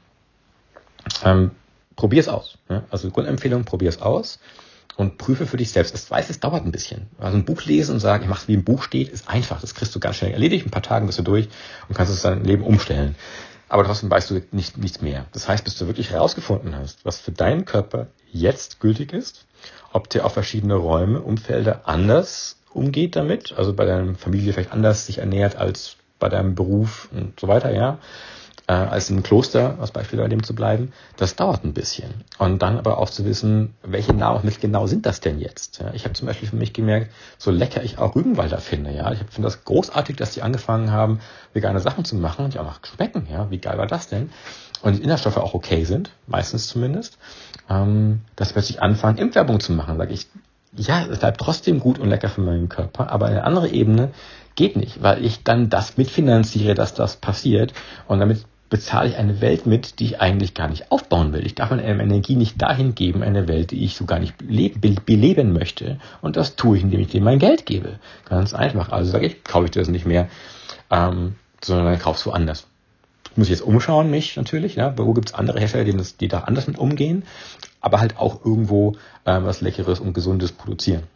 Ähm, probier es aus. Ne? Also Grundempfehlung, probier es aus und prüfe für dich selbst. Ich weiß, es dauert ein bisschen. Also ein Buch lesen und sagen, ich mache es wie im Buch steht, ist einfach. Das kriegst du ganz schnell erledigt. Ein paar Tagen bist du durch und kannst es dein Leben umstellen. Aber trotzdem weißt du nicht, nichts mehr. Das heißt, bis du wirklich herausgefunden hast, was für deinen Körper jetzt gültig ist, ob der auf verschiedene Räume, Umfelder anders umgeht damit, also bei deiner Familie vielleicht anders sich ernährt als bei deinem Beruf und so weiter, ja, äh, als im Kloster, als Beispiel bei dem zu bleiben, das dauert ein bisschen. Und dann aber auch zu wissen, welche Nahrungsmittel genau sind das denn jetzt? Ja, ich habe zum Beispiel für mich gemerkt, so lecker ich auch Rügenwalder finde. Ja, ich finde das großartig, dass die angefangen haben, vegane Sachen zu machen und die auch noch schmecken. Ja, wie geil war das denn? Und die Inhaltsstoffe auch okay sind, meistens zumindest, ähm, dass sie plötzlich anfangen, Impfwerbung zu machen. Sage ich, ja, es bleibt trotzdem gut und lecker für meinen Körper, aber eine andere Ebene geht nicht, weil ich dann das mitfinanziere, dass das passiert und damit bezahle ich eine Welt mit, die ich eigentlich gar nicht aufbauen will. Ich darf meine Energie nicht dahin geben, eine Welt, die ich so gar nicht beleben, beleben möchte. Und das tue ich, indem ich dem mein Geld gebe. Ganz einfach. Also sage ich, kaufe ich das nicht mehr, ähm, sondern dann kaufst du woanders. Muss ich jetzt umschauen, mich natürlich. Ja, wo gibt es andere Hersteller, die, das, die da anders mit umgehen, aber halt auch irgendwo äh, was Leckeres und Gesundes produzieren.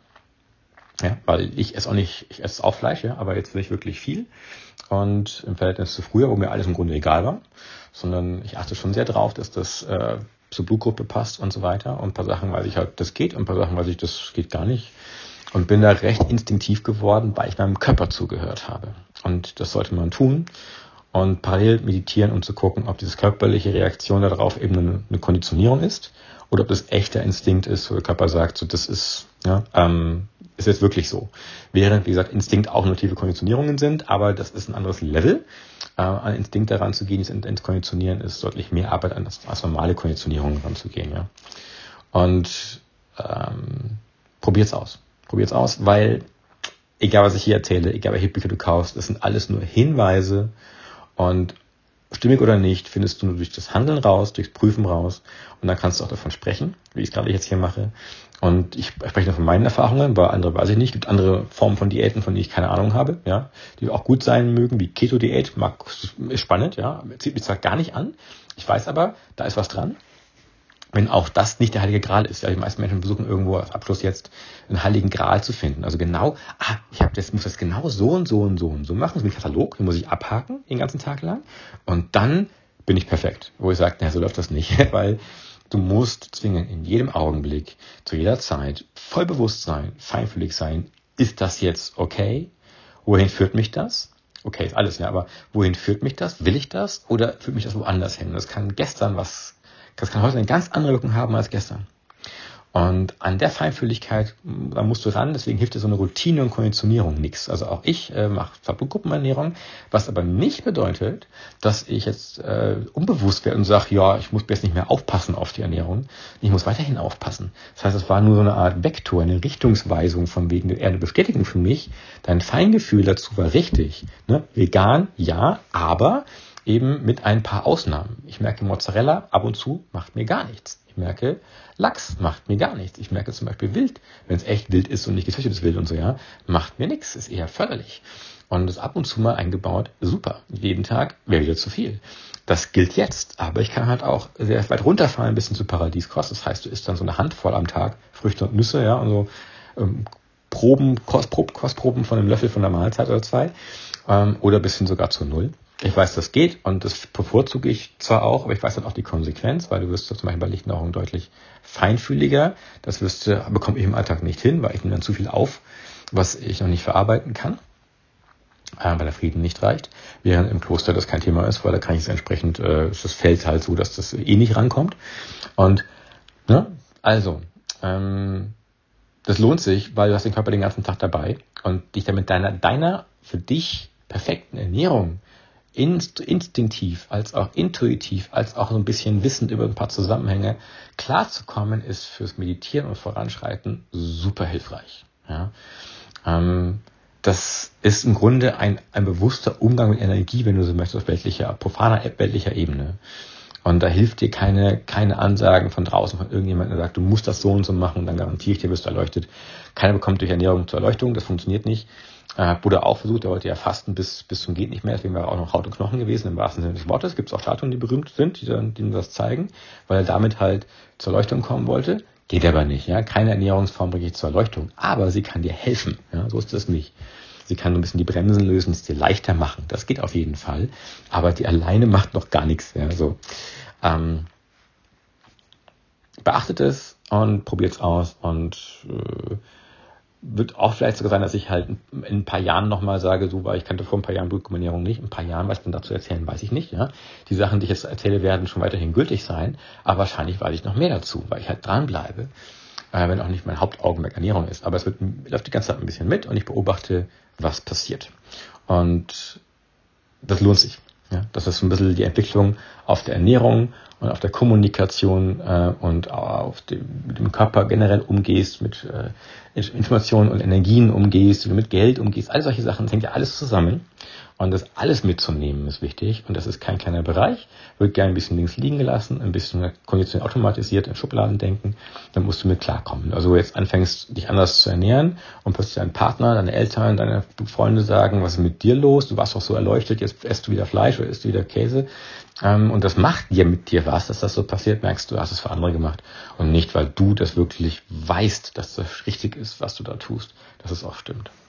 Ja, weil ich esse auch nicht, ich esse auch Fleisch, ja, aber jetzt nicht wirklich viel. Und im Verhältnis zu früher, wo mir alles im Grunde egal war, sondern ich achte schon sehr drauf, dass das äh, zur Blutgruppe passt und so weiter. Und ein paar Sachen weiß ich halt, das geht, und ein paar Sachen weiß ich, das geht gar nicht. Und bin da recht instinktiv geworden, weil ich meinem Körper zugehört habe. Und das sollte man tun. Und parallel meditieren, um zu gucken, ob diese körperliche Reaktion darauf eben eine, eine Konditionierung ist oder ob das echter Instinkt ist, wo der Körper sagt, so das ist, ja, ähm, ist jetzt wirklich so. Während, wie gesagt, Instinkt auch nur tiefe Konditionierungen sind, aber das ist ein anderes Level. Äh, an Instinkt daran zu gehen, ins Konditionieren ist deutlich mehr Arbeit an das, als normale Konditionierung ranzugehen, ja. Und ähm, probiert's aus. Probiert's aus, weil egal was ich hier erzähle, egal welche Bücher du kaufst, das sind alles nur Hinweise. Und stimmig oder nicht, findest du nur durch das Handeln raus, durchs Prüfen raus. Und dann kannst du auch davon sprechen, wie ich es gerade jetzt hier mache. Und ich spreche nur von meinen Erfahrungen, weil andere weiß ich nicht. Es gibt andere Formen von Diäten, von denen ich keine Ahnung habe, ja, die auch gut sein mögen, wie Keto-Diät. Mag, ist spannend, ja. Zieht mich zwar gar nicht an. Ich weiß aber, da ist was dran. wenn auch das nicht der heilige Gral ist. Ja, die meisten Menschen versuchen irgendwo als Abschluss jetzt einen heiligen Gral zu finden. Also genau, ah, ich hab das, muss das genau so und so und so und so machen. Das ist ein Katalog, den muss ich abhaken den ganzen Tag lang. Und dann bin ich perfekt. Wo ich sage, na, so läuft das nicht. Weil du musst zwingend in jedem Augenblick, zu jeder Zeit, voll bewusst sein, feinfühlig sein. Ist das jetzt okay? Wohin führt mich das? Okay, ist alles, ja, aber wohin führt mich das? Will ich das? Oder führt mich das woanders hin? Das kann gestern was, das kann heute eine ganz andere Wirkung haben als gestern. Und an der Feinfühligkeit, da musst du ran, deswegen hilft dir so eine Routine und Konditionierung nichts. Also auch ich äh, mache Gruppenernährung, was aber nicht bedeutet, dass ich jetzt äh, unbewusst werde und sage, ja, ich muss jetzt nicht mehr aufpassen auf die Ernährung. Ich muss weiterhin aufpassen. Das heißt, es war nur so eine Art Vektor, eine Richtungsweisung von wegen, eher eine Bestätigung für mich. Dein Feingefühl dazu war richtig. Ne? Vegan, ja, aber eben mit ein paar Ausnahmen. Ich merke, Mozzarella ab und zu macht mir gar nichts. Ich merke, Lachs macht mir gar nichts. Ich merke zum Beispiel Wild, wenn es echt wild ist und nicht gezüchtetes Wild und so, ja, macht mir nichts, ist eher förderlich. Und das ab und zu mal eingebaut, super. Jeden Tag wäre wieder zu viel. Das gilt jetzt, aber ich kann halt auch sehr weit runterfallen, ein bisschen zu Paradieskost. Das heißt, du isst dann so eine Handvoll am Tag Früchte und Nüsse, ja, und so ähm, Proben, Kostproben, Kostproben von einem Löffel von der Mahlzeit oder zwei, ähm, oder bis hin sogar zu null. Ich weiß, das geht und das bevorzuge ich zwar auch, aber ich weiß dann auch die Konsequenz, weil du wirst zum Beispiel bei Lichtnahrung deutlich feinfühliger. Das wirst du, bekomme ich im Alltag nicht hin, weil ich nehme dann zu viel auf, was ich noch nicht verarbeiten kann, äh, weil der Frieden nicht reicht. Während im Kloster das kein Thema ist, weil da kann ich es entsprechend, äh, ist das Feld halt so, dass das eh nicht rankommt. Und, ne, also, ähm, das lohnt sich, weil du hast den Körper den ganzen Tag dabei und dich dann mit deiner, deiner für dich perfekten Ernährung instinktiv, als auch intuitiv, als auch so ein bisschen wissend über ein paar Zusammenhänge klarzukommen, ist fürs Meditieren und Voranschreiten super hilfreich. Ja? Ähm, das ist im Grunde ein, ein bewusster Umgang mit Energie, wenn du so möchtest, auf weltlicher, profaner, weltlicher Ebene. Und da hilft dir keine, keine Ansagen von draußen, von irgendjemandem, der sagt, du musst das so und so machen und dann garantiere ich dir, wirst du erleuchtet. Keiner bekommt durch Ernährung zur Erleuchtung, das funktioniert nicht. Äh, Buddha auch versucht, der wollte ja fasten bis, bis zum geht nicht mehr, deswegen war er auch noch Haut und Knochen gewesen, im wahrsten Sinne des Wortes. Gibt es auch Statuen, die berühmt sind, die, dann, die das zeigen, weil er damit halt zur Erleuchtung kommen wollte. Geht aber nicht, ja. Keine Ernährungsform bringt dich zur Erleuchtung, aber sie kann dir helfen, ja. So ist das nicht. Sie kann ein bisschen die Bremsen lösen, es dir leichter machen. Das geht auf jeden Fall. Aber die alleine macht noch gar nichts. Ja, so. Ähm, beachtet es und probiert es aus. Und äh, wird auch vielleicht sogar sein, dass ich halt in, in ein paar Jahren nochmal sage, so, weil ich kannte vor ein paar Jahren Blutkombinierung nicht. In ein paar Jahren, was ich dann dazu erzählen, weiß ich nicht. Ja, die Sachen, die ich jetzt erzähle, werden schon weiterhin gültig sein. Aber wahrscheinlich weiß ich noch mehr dazu, weil ich halt dranbleibe. Äh, wenn auch nicht mein Hauptaugenmerk Ernährung ist. Aber es wird, läuft die ganze Zeit ein bisschen mit und ich beobachte, was passiert. Und das lohnt sich. Ja, das ist ein bisschen die Entwicklung auf der Ernährung und auf der Kommunikation äh, und auf dem, mit dem Körper generell umgehst, mit äh, Informationen und Energien umgehst, wie du mit Geld umgehst, all solche Sachen, das hängt ja alles zusammen. Und das alles mitzunehmen ist wichtig. Und das ist kein kleiner Bereich. Wird gerne ein bisschen links liegen gelassen, ein bisschen konditioniert automatisiert, in Schubladen denken. Dann musst du mit klarkommen. Also jetzt anfängst, dich anders zu ernähren und plötzlich dein Partner, deine Eltern, deine Freunde sagen, was ist mit dir los? Du warst doch so erleuchtet, jetzt isst du wieder Fleisch oder isst du wieder Käse. Und das macht dir mit dir was, dass das so passiert, merkst du, du hast es für andere gemacht. Und nicht, weil du das wirklich weißt, dass das richtig ist, was du da tust, dass es auch stimmt.